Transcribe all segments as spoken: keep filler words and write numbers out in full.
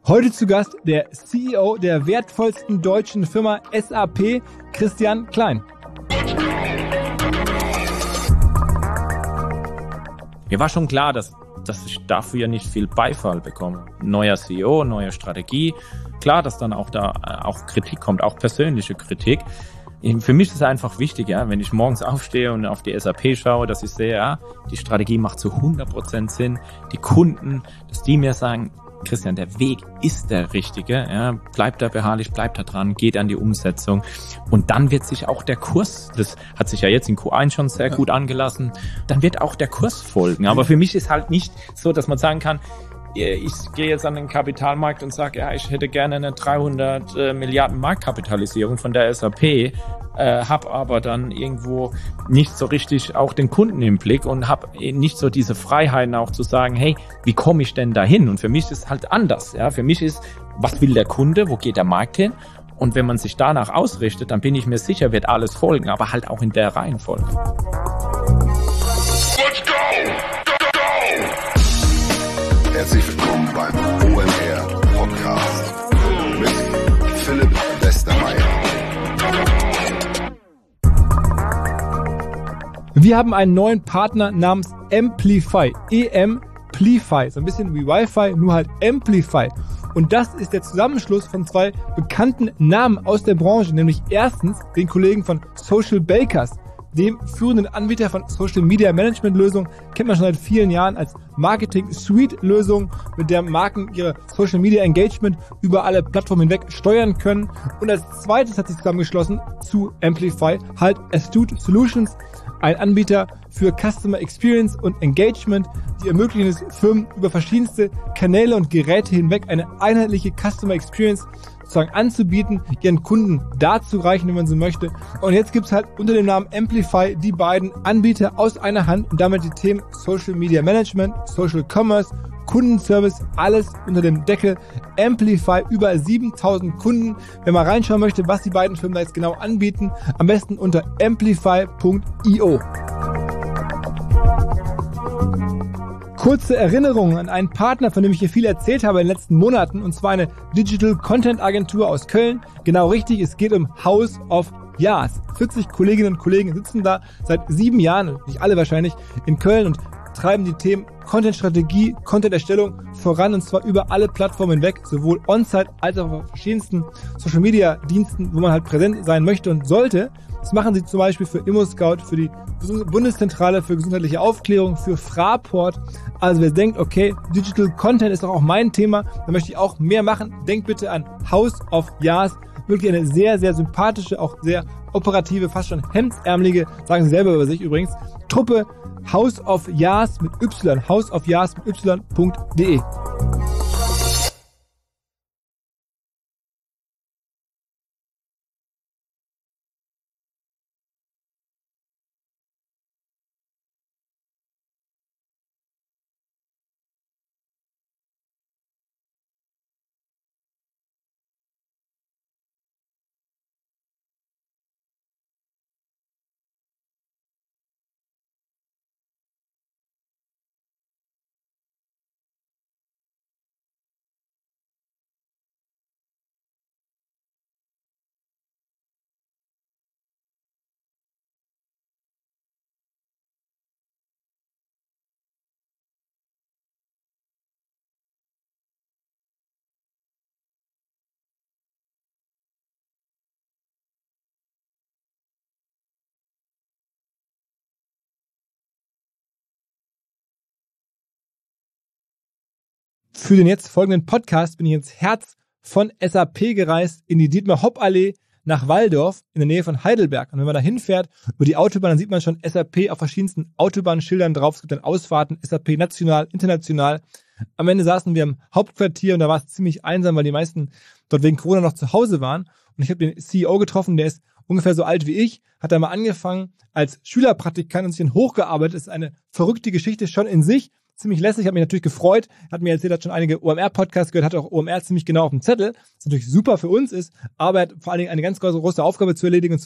Heute zu Gast der C E O der wertvollsten deutschen Firma S A P, Christian Klein. Mir war schon klar, dass, dass ich dafür nicht viel Beifall bekomme. Neuer C E O, neue Strategie. Klar, dass dann auch da auch Kritik kommt, auch persönliche Kritik. Für mich ist es einfach wichtig, ja, wenn ich morgens aufstehe und auf die S A P schaue, dass ich sehe, ja, die Strategie macht zu hundert Prozent Sinn. Die Kunden, dass die mir sagen, Christian, der Weg ist der richtige, ja, bleib da beharrlich, bleib da dran, geht an die Umsetzung und dann wird sich auch der Kurs, das hat sich ja jetzt in Q eins schon sehr gut angelassen, dann wird auch der Kurs folgen. Aber für mich ist halt nicht so, dass man sagen kann, ich gehe jetzt an den Kapitalmarkt und sage, ja, ich hätte gerne eine dreihundert äh, Milliarden Marktkapitalisierung von der S A P, äh, habe aber dann irgendwo nicht so richtig auch den Kunden im Blick und habe nicht so diese Freiheiten auch zu sagen, hey, wie komme ich denn dahin? Und für mich ist es halt anders. Ja, für mich ist, was will der Kunde, wo geht der Markt hin? Und wenn man sich danach ausrichtet, dann bin ich mir sicher, wird alles folgen, aber halt auch in der Reihenfolge. Let's go! Go, go! Herzlich willkommen beim O M R Podcast mit Philipp Westermeier. Wir haben einen neuen Partner namens Amplify, E-M-Plify, so ein bisschen wie Wi-Fi, nur halt Amplify. Und das ist der Zusammenschluss von zwei bekannten Namen aus der Branche, nämlich erstens den Kollegen von Social Bakers, dem führenden Anbieter von Social Media Management Lösungen, kennt man schon seit vielen Jahren als Marketing Suite Lösung, mit der Marken ihre Social Media Engagement über alle Plattformen hinweg steuern können. Und als zweites hat sich zusammengeschlossen zu Amplify halt Astute Solutions, ein Anbieter für Customer Experience und Engagement, die ermöglichen es Firmen über verschiedenste Kanäle und Geräte hinweg eine einheitliche Customer Experience sozusagen anzubieten, ihren Kunden darzureichen, wenn man so möchte. Und jetzt gibt's halt unter dem Namen Amplify die beiden Anbieter aus einer Hand und damit die Themen Social Media Management, Social Commerce, Kundenservice, alles unter dem Deckel Amplify, über siebentausend Kunden. Wer mal reinschauen möchte, was die beiden Firmen da jetzt genau anbieten, am besten unter amplify punkt io. Kurze Erinnerung an einen Partner, von dem ich hier viel erzählt habe in den letzten Monaten, und zwar eine Digital Content Agentur aus Köln. Genau richtig, es geht um House of Yas. vierzig Kolleginnen und Kollegen sitzen da seit sieben Jahren, nicht alle wahrscheinlich, in Köln und treiben die Themen Content-Strategie, Content-Erstellung voran, und zwar über alle Plattformen hinweg, sowohl on-site als auch auf verschiedensten Social-Media-Diensten, wo man halt präsent sein möchte und sollte. Das machen sie zum Beispiel für ImmoScout, für die Bundeszentrale für gesundheitliche Aufklärung, für Fraport. Also wer denkt, okay, Digital Content ist doch auch mein Thema, da möchte ich auch mehr machen, denkt bitte an House of Yas. Wirklich eine sehr, sehr sympathische, auch sehr operative, fast schon hemdsärmelige, sagen sie selber über sich übrigens, Truppe. House of Yas mit Y, House of Yas mit Y.de. Für den jetzt folgenden Podcast bin ich ins Herz von S A P gereist, in die Dietmar-Hopp-Allee nach Walldorf in der Nähe von Heidelberg. Und wenn man da hinfährt über die Autobahn, dann sieht man schon S A P auf verschiedensten Autobahnschildern drauf. Es gibt dann Ausfahrten, S A P national, international. Am Ende saßen wir im Hauptquartier und da war es ziemlich einsam, weil die meisten dort wegen Corona noch zu Hause waren. Und ich habe den C E O getroffen, der ist ungefähr so alt wie ich, hat da mal angefangen als Schülerpraktikant und sich dann hochgearbeitet. Das ist eine verrückte Geschichte schon in sich. Ziemlich lässig, hat mich natürlich gefreut, hat mir erzählt, hat schon einige O M R-Podcasts gehört, hat auch O M R ziemlich genau auf dem Zettel, was natürlich super für uns ist, aber er hat vor allen Dingen eine ganz große Aufgabe zu erledigen, und zwar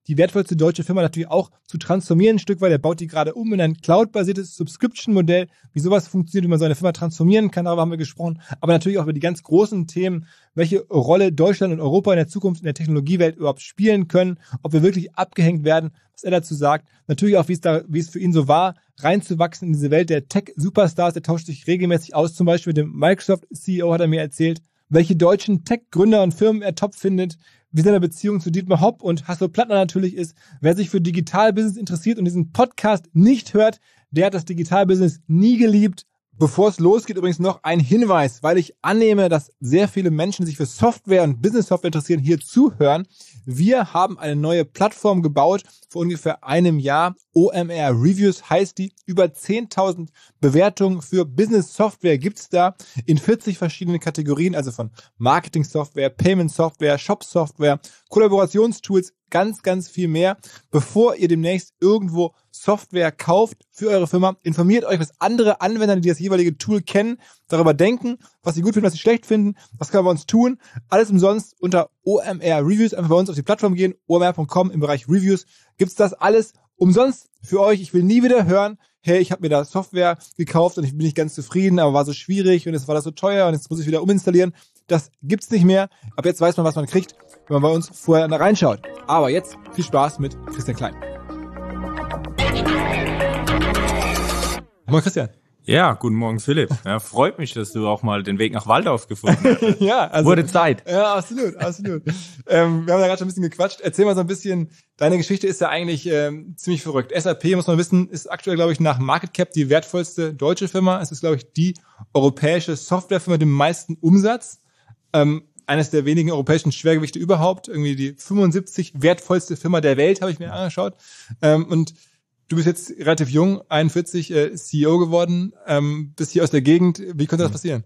die wertvollste deutsche Firma natürlich auch zu transformieren ein Stück weit. Er baut die gerade um in ein cloud-basiertes Subscription-Modell, wie sowas funktioniert, wie man so eine Firma transformieren kann, darüber haben wir gesprochen. Aber natürlich auch über die ganz großen Themen, welche Rolle Deutschland und Europa in der Zukunft in der Technologiewelt überhaupt spielen können, ob wir wirklich abgehängt werden, was er dazu sagt. Natürlich auch, wie es da, wie es für ihn so war, reinzuwachsen in diese Welt der Tech-Superstars. Der tauscht sich regelmäßig aus, zum Beispiel mit dem Microsoft-C E O hat er mir erzählt, welche deutschen Tech-Gründer und Firmen er top findet, wie seine Beziehung zu Dietmar Hopp und Hasso Plattner natürlich ist. Wer sich für Digital-Business interessiert und diesen Podcast nicht hört, der hat das Digital-Business nie geliebt. Bevor es losgeht, übrigens noch ein Hinweis, weil ich annehme, dass sehr viele Menschen, die sich für Software und Business-Software interessieren, hier zuhören. Wir haben eine neue Plattform gebaut vor ungefähr einem Jahr. O M R Reviews heißt die. Über zehntausend Bewertungen für Business-Software gibt's da in vierzig verschiedene Kategorien, also von Marketing-Software, Payment-Software, Shop-Software, Kollaborationstools, ganz, ganz viel mehr. Bevor ihr demnächst irgendwo Software kauft für eure Firma, informiert euch, was andere Anwender, die das jeweilige Tool kennen, darüber denken, was sie gut finden, was sie schlecht finden, was können wir bei uns tun. Alles umsonst unter O M R Reviews. Einfach bei uns auf die Plattform gehen, o m r punkt com im Bereich Reviews. Gibt's das alles umsonst für euch. Ich will nie wieder hören, hey, ich habe mir da Software gekauft und ich bin nicht ganz zufrieden, aber war so schwierig und es war das so teuer und jetzt muss ich wieder uminstallieren. Das gibt's nicht mehr. Ab jetzt weiß man, was man kriegt, wenn man bei uns vorher reinschaut. Aber jetzt viel Spaß mit Christian Klein. Moin Christian. Ja, guten Morgen Philipp. Ja, freut mich, dass du auch mal den Weg nach Waldorf gefunden hast. Ja, also, wurde Zeit. Ja, absolut, absolut. ähm, wir haben da gerade schon ein bisschen gequatscht. Erzähl mal so ein bisschen, deine Geschichte ist ja eigentlich ähm, ziemlich verrückt. S A P, muss man wissen, ist aktuell, glaube ich, nach Market Cap die wertvollste deutsche Firma. Es ist, glaube ich, die europäische Softwarefirma mit dem meisten Umsatz. Ähm, eines der wenigen europäischen Schwergewichte überhaupt. Irgendwie die fünfundsiebzig wertvollste Firma der Welt, habe ich mir angeschaut. Ähm, und du bist jetzt relativ jung, einundvierzig, äh, C E O geworden, ähm, bist hier aus der Gegend. Wie konnte das passieren?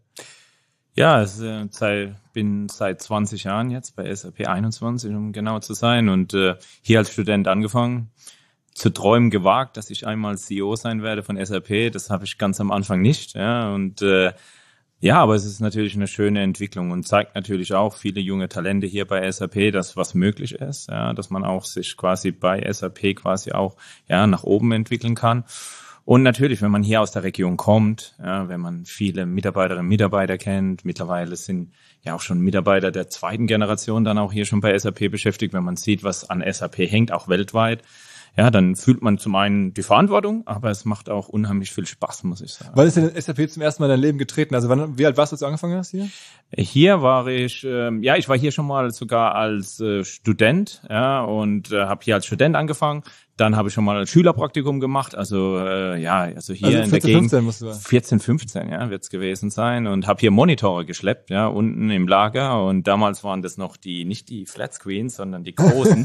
Ja, ich äh, sei, bin seit zwanzig Jahren jetzt bei S A P, einundzwanzig, um genau zu sein. Und äh, hier als Student angefangen, zu träumen gewagt, dass ich einmal C E O sein werde von S A P. Das habe ich ganz am Anfang nicht. Ja, und äh, ja, aber es ist natürlich eine schöne Entwicklung und zeigt natürlich auch viele junge Talente hier bei S A P, dass was möglich ist, ja, dass man auch sich quasi bei S A P quasi auch ja nach oben entwickeln kann. Und natürlich, wenn man hier aus der Region kommt, ja, wenn man viele Mitarbeiterinnen und Mitarbeiter kennt, mittlerweile sind ja auch schon Mitarbeiter der zweiten Generation dann auch hier schon bei S A P beschäftigt, wenn man sieht, was an S A P hängt, auch weltweit. Ja, dann fühlt man zum einen die Verantwortung, aber es macht auch unheimlich viel Spaß, muss ich sagen. Wann ist denn S A P zum ersten Mal in dein Leben getreten? Also wann, wie alt warst du, als du angefangen hast hier? Hier war ich, ähm, ja, ich war hier schon mal sogar als äh, Student, ja, und äh, habe hier als Student angefangen. Dann habe ich schon mal ein Schülerpraktikum gemacht, also äh, ja, also hier also in vierzehn, der Gegend fünfzehn musst du vierzehn, fünfzehn, ja, wird's gewesen sein und habe hier Monitore geschleppt, ja, unten im Lager und damals waren das noch die nicht die Flatscreens, sondern die großen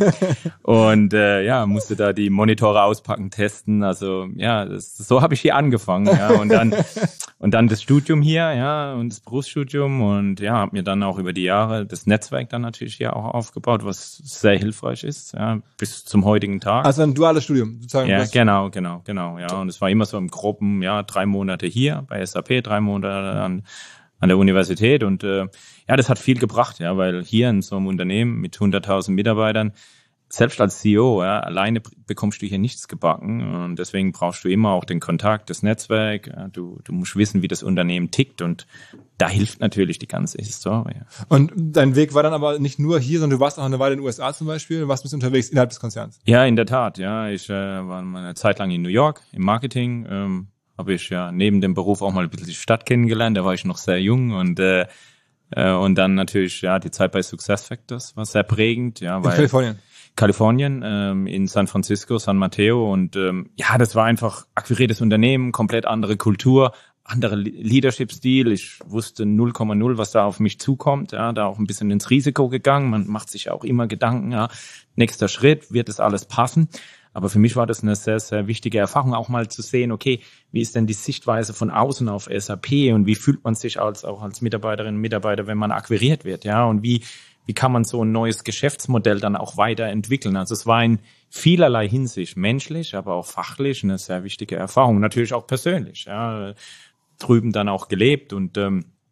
und äh, ja, musste da die Monitore auspacken, testen, also ja, das, so habe ich hier angefangen, ja, und dann und dann das Studium hier, ja, und das Berufsstudium und ja, habe mir dann auch über die Jahre das Netzwerk dann natürlich hier auch aufgebaut, was sehr hilfreich ist, ja, bis zum heutigen Tag. Also ein duales Studium, sozusagen. Ja, genau, genau, genau, ja, und es war immer so im Gruppen, ja, drei Monate hier bei S A P, drei Monate an an der Universität und äh, ja, das hat viel gebracht, ja, weil hier in so einem Unternehmen mit hunderttausend Mitarbeitern selbst als C E O, ja, alleine bekommst du hier nichts gebacken und deswegen brauchst du immer auch den Kontakt, das Netzwerk. Ja, du, du musst wissen, wie das Unternehmen tickt und da hilft natürlich die ganze Historie. Und dein Weg war dann aber nicht nur hier, sondern du warst auch eine Weile in den U S A zum Beispiel, du warst ein bisschen unterwegs innerhalb des Konzerns. Ja, in der Tat. Ja, ich äh, war eine Zeit lang in New York im Marketing. Ähm, habe ich ja neben dem Beruf auch mal ein bisschen die Stadt kennengelernt. Da war ich noch sehr jung und äh, äh, und dann natürlich ja die Zeit bei SuccessFactors war sehr prägend. Ja, weil in Kalifornien. Kalifornien, ähm, in San Francisco, San Mateo und ähm, ja, das war einfach akquiriertes Unternehmen, komplett andere Kultur, andere Leadership-Stil. Ich wusste null Komma null, was da auf mich zukommt. Ja, da auch ein bisschen ins Risiko gegangen. Man macht sich auch immer Gedanken, ja, nächster Schritt, wird das alles passen? Aber für mich war das eine sehr, sehr wichtige Erfahrung, auch mal zu sehen, okay, wie ist denn die Sichtweise von außen auf S A P und wie fühlt man sich als auch als Mitarbeiterin und Mitarbeiter, wenn man akquiriert wird, ja, und wie Wie kann man so ein neues Geschäftsmodell dann auch weiterentwickeln? Also es war in vielerlei Hinsicht menschlich, aber auch fachlich eine sehr wichtige Erfahrung. Natürlich auch persönlich, ja, drüben dann auch gelebt und ähm,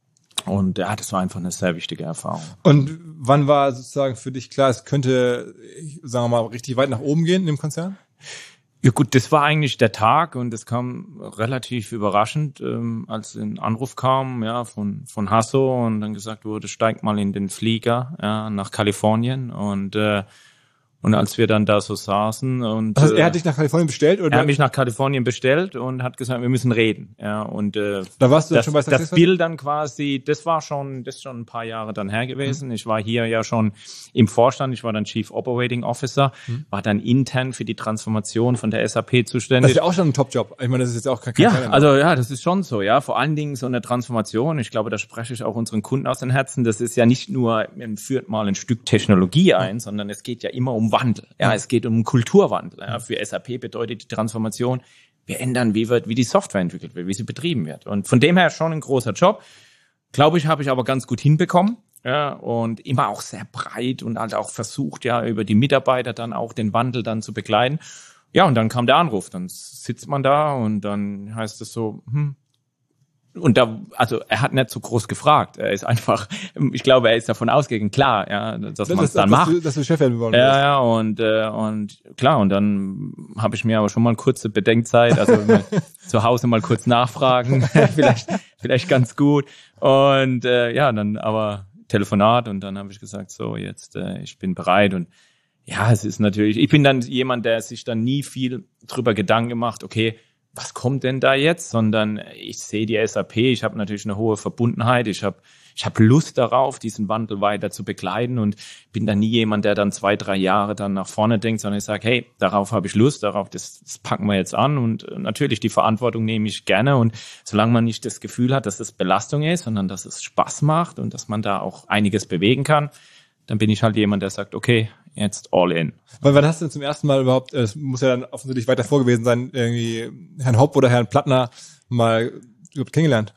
Und ja, das war einfach eine sehr wichtige Erfahrung. Und wann war sozusagen für dich klar, es könnte, sagen wir mal, richtig weit nach oben gehen in dem Konzern? Ja gut, das war eigentlich der Tag und das kam relativ überraschend, ähm, als ein Anruf kam, ja, von von Hasso und dann gesagt wurde, steig mal in den Flieger, ja, nach Kalifornien und äh, Und als wir dann da so saßen und also er hat dich nach Kalifornien bestellt oder? Er hat mich nach Kalifornien bestellt und hat gesagt, wir müssen reden. Ja, und äh, da warst du das, schon bei das Bild dann quasi, das war schon, das ist schon ein paar Jahre dann her gewesen. Mhm. Ich war hier ja schon im Vorstand, ich war dann Chief Operating Officer, mhm. war dann intern für die Transformation von der S A P zuständig. Das ist ja auch schon ein Top-Job. Ich meine, das ist jetzt auch kein, kein Ja, also ja, das ist schon so, ja. Vor allen Dingen so eine Transformation. Ich glaube, da spreche ich auch unseren Kunden aus den Herzen. Das ist ja nicht nur, man führt mal ein Stück Technologie ein, sondern es geht ja immer um Wandel. Ja, es geht um Kulturwandel. Ja. Für S A P bedeutet die Transformation, wir ändern, wie wird, wie die Software entwickelt wird, wie sie betrieben wird. Und von dem her schon ein großer Job. Glaube ich, habe ich aber ganz gut hinbekommen. Ja, und immer auch sehr breit und halt auch versucht, ja, über die Mitarbeiter dann auch den Wandel dann zu begleiten. Ja, und dann kam der Anruf. Dann sitzt man da und dann heißt es so, hm, und da, also er hat nicht so groß gefragt. Er ist einfach, ich glaube, er ist davon ausgegangen, klar, ja, dass man es dann dass macht. Du, dass du Chef werden wollen. Ja, ja, und äh, und klar, und dann habe ich mir aber schon mal eine kurze Bedenkzeit, also zu Hause mal kurz nachfragen, vielleicht vielleicht ganz gut. Und äh, ja, dann aber Telefonat und dann habe ich gesagt, so jetzt, äh, ich bin bereit und ja, es ist natürlich, ich bin dann jemand, der sich dann nie viel drüber Gedanken gemacht, okay, was kommt denn da jetzt, sondern ich sehe die S A P, ich habe natürlich eine hohe Verbundenheit, ich habe ich habe Lust darauf, diesen Wandel weiter zu begleiten und bin dann nie jemand, der dann zwei, drei Jahre dann nach vorne denkt, sondern ich sage, hey, darauf habe ich Lust, darauf, das, das packen wir jetzt an und natürlich die Verantwortung nehme ich gerne und solange man nicht das Gefühl hat, dass es Belastung ist, sondern dass es Spaß macht und dass man da auch einiges bewegen kann, dann bin ich halt jemand, der sagt, okay, jetzt all in. Weil wann hast du denn zum ersten Mal überhaupt, es muss ja dann offensichtlich weiter vor gewesen sein, irgendwie Herrn Hopp oder Herrn Plattner mal überhaupt kennengelernt?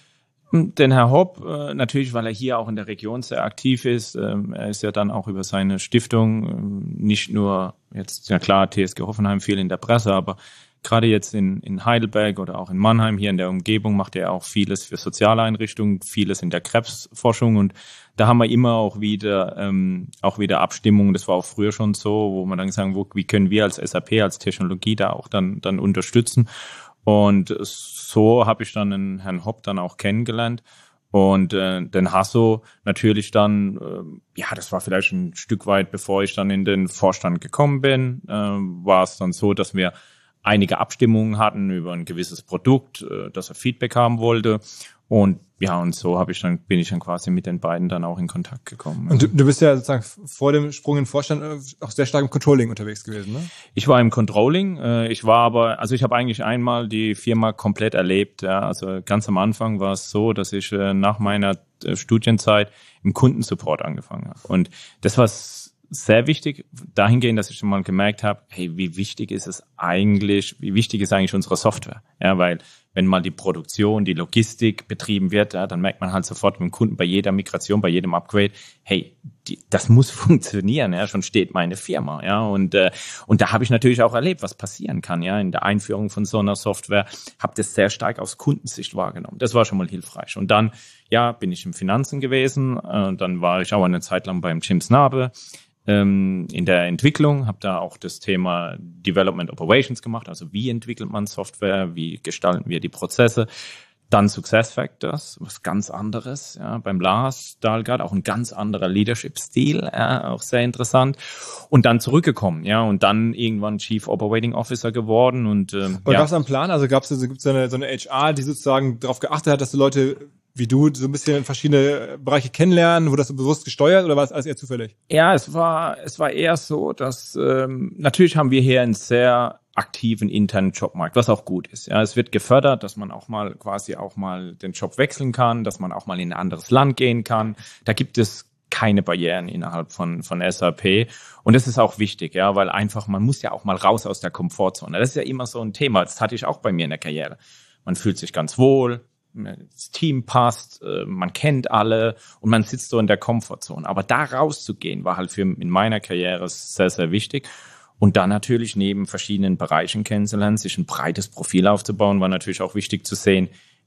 Den Herr Hopp, äh, natürlich, weil er hier auch in der Region sehr aktiv ist. Ähm, er ist ja dann auch über seine Stiftung, ähm, nicht nur jetzt, ja klar, T S G Hoffenheim viel in der Presse, aber gerade jetzt in, in Heidelberg oder auch in Mannheim, hier in der Umgebung, macht er auch vieles für soziale Einrichtungen, vieles in der Krebsforschung und da haben wir immer auch wieder ähm, auch wieder Abstimmungen, das war auch früher schon so, wo man dann sagen, wo, wie können wir als S A P, als Technologie da auch dann dann unterstützen. Und so habe ich dann den Herrn Hopp dann auch kennengelernt und äh, den Hasso natürlich dann, äh, ja, das war vielleicht ein Stück weit, bevor ich dann in den Vorstand gekommen bin, äh, war es dann so, dass wir einige Abstimmungen hatten über ein gewisses Produkt, äh, dass er Feedback haben wollte. Und ja, und so habe ich dann, bin ich dann quasi mit den beiden dann auch in Kontakt gekommen. Und du, du bist ja sozusagen vor dem Sprung in den Vorstand auch sehr stark im Controlling unterwegs gewesen, ne? Ich war im Controlling. Äh, ich war aber, also ich habe eigentlich einmal die Firma komplett erlebt. Ja, also ganz am Anfang war es so, dass ich äh, nach meiner äh, Studienzeit im Kundensupport angefangen habe. Und das war sehr wichtig, dahingehend, dass ich schon mal gemerkt habe, hey, wie wichtig ist es eigentlich, wie wichtig ist eigentlich unsere Software? Ja, weil wenn mal die Produktion, die Logistik betrieben wird, ja, dann merkt man halt sofort mit dem Kunden bei jeder Migration, bei jedem Upgrade, hey, die, das muss funktionieren, ja, schon steht meine Firma, ja, und äh, und da habe ich natürlich auch erlebt, was passieren kann, ja, in der Einführung von so einer Software, habe das sehr stark aus Kundensicht wahrgenommen. Das war schon mal hilfreich. Und dann, ja, bin ich im Finanzen gewesen, äh, dann war ich auch eine Zeit lang beim Jim Snabe in der Entwicklung, habe da auch das Thema Development Operations gemacht, also wie entwickelt man Software, wie gestalten wir die Prozesse. Dann SuccessFactors, was ganz anderes, ja, beim Lars Dahlgard, auch ein ganz anderer Leadership-Stil, ja, auch sehr interessant. Und dann zurückgekommen, ja, und dann irgendwann Chief Operating Officer geworden. Und ähm, Aber ja. gab es einen Plan? Also gab es also, gibt's so eine, so eine H R, die sozusagen darauf geachtet hat, dass die Leute wie du so ein bisschen in verschiedene Bereiche kennenlernen, wurde das so bewusst gesteuert oder war es alles eher zufällig? Ja, es war es war eher so, dass ähm, natürlich haben wir hier einen sehr aktiven internen Jobmarkt, was auch gut ist. Ja, es wird gefördert, dass man auch mal quasi auch mal den Job wechseln kann, dass man auch mal in ein anderes Land gehen kann. Da gibt es keine Barrieren innerhalb von von S A P und das ist auch wichtig, ja, weil einfach man muss ja auch mal raus aus der Komfortzone. Das ist ja immer so ein Thema. Das hatte ich auch bei mir in der Karriere. Man fühlt sich ganz wohl. Das Team passt, man kennt alle und man sitzt so in der Komfortzone. Aber da rauszugehen, war halt für in meiner Karriere sehr, sehr wichtig. Und dann natürlich neben verschiedenen Bereichen kennenzulernen, sich ein breites Profil aufzubauen, war natürlich auch wichtig zu sehen,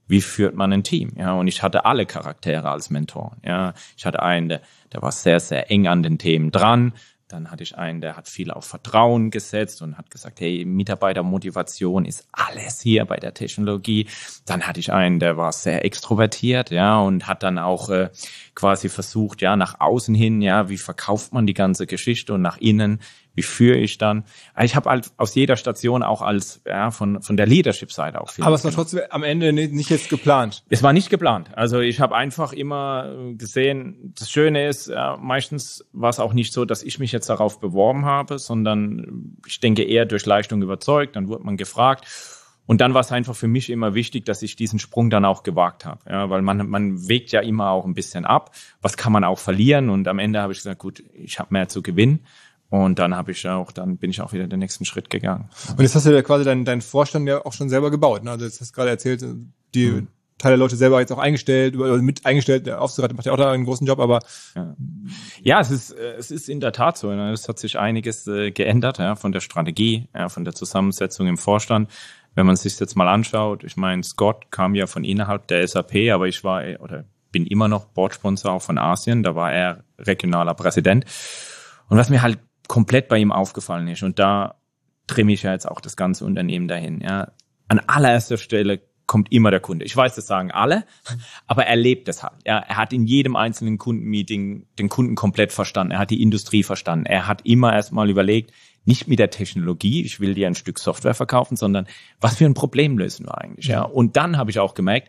wie führt man ein Team? Ja, und ich hatte alle Charaktere als Mentoren. Ja, ich hatte einen, der, der war sehr, sehr eng an den Themen dran. Dann hatte ich einen, der hat viel auf Vertrauen gesetzt und hat gesagt, hey, Mitarbeitermotivation ist alles hier bei der Technologie. Dann hatte ich einen, der war sehr extrovertiert, ja, und hat dann auch äh, quasi versucht, ja, nach außen hin, ja, wie verkauft man die ganze Geschichte und nach innen, wie führe ich dann? Ich habe halt aus jeder Station auch als, ja, von von der Leadership-Seite auch viel. Aber es war trotzdem am Ende nicht jetzt geplant. Es war nicht geplant. Also ich habe einfach immer gesehen, das Schöne ist, ja, meistens war es auch nicht so, dass ich mich jetzt darauf beworben habe, sondern ich denke eher durch Leistung überzeugt, dann wurde man gefragt. Und dann war es einfach für mich immer wichtig, dass ich diesen Sprung dann auch gewagt habe. Ja, weil man man wägt ja immer auch ein bisschen ab. Was kann man auch verlieren? Und am Ende habe ich gesagt, gut, ich habe mehr zu gewinnen. Und dann habe ich auch, dann bin ich auch wieder den nächsten Schritt gegangen. Und jetzt hast du ja quasi deinen deinen Vorstand ja auch schon selber gebaut. Ne? Also jetzt hast du gerade erzählt, die mhm. Teil der Leute selber jetzt auch eingestellt, oder mit eingestellt, der Aufsichtsrat macht ja auch da einen großen Job, aber ja, ja es ist es ist in der Tat so. Ne? Es hat sich einiges äh, geändert, ja, von der Strategie, ja, von der Zusammensetzung im Vorstand. Wenn man sich jetzt mal anschaut, ich meine, Scott kam ja von innerhalb der S A P, aber ich war oder bin immer noch Boardsponsor auch von Asien. Da war er regionaler Präsident. Und was mir halt komplett bei ihm aufgefallen ist, und da trimme ich ja jetzt auch das ganze Unternehmen dahin, ja. An allererster Stelle kommt immer der Kunde. Ich weiß, das sagen alle, aber er lebt das halt. Ja, er hat in jedem einzelnen Kundenmeeting den Kunden komplett verstanden. Er hat die Industrie verstanden. Er hat immer erstmal überlegt, nicht mit der Technologie, ich will dir ein Stück Software verkaufen, sondern was für ein Problem lösen wir eigentlich, ja. Und dann habe ich auch gemerkt,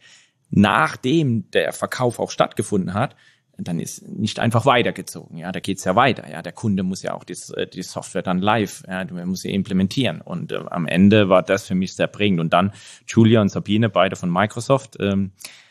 nachdem der Verkauf auch stattgefunden hat, dann ist nicht einfach weitergezogen, ja, da geht's ja weiter, ja, der Kunde muss ja auch die, die Software dann live, ja, man muss sie implementieren und äh, am Ende war das für mich sehr prägend und dann Julia und Sabine, beide von Microsoft, ähm,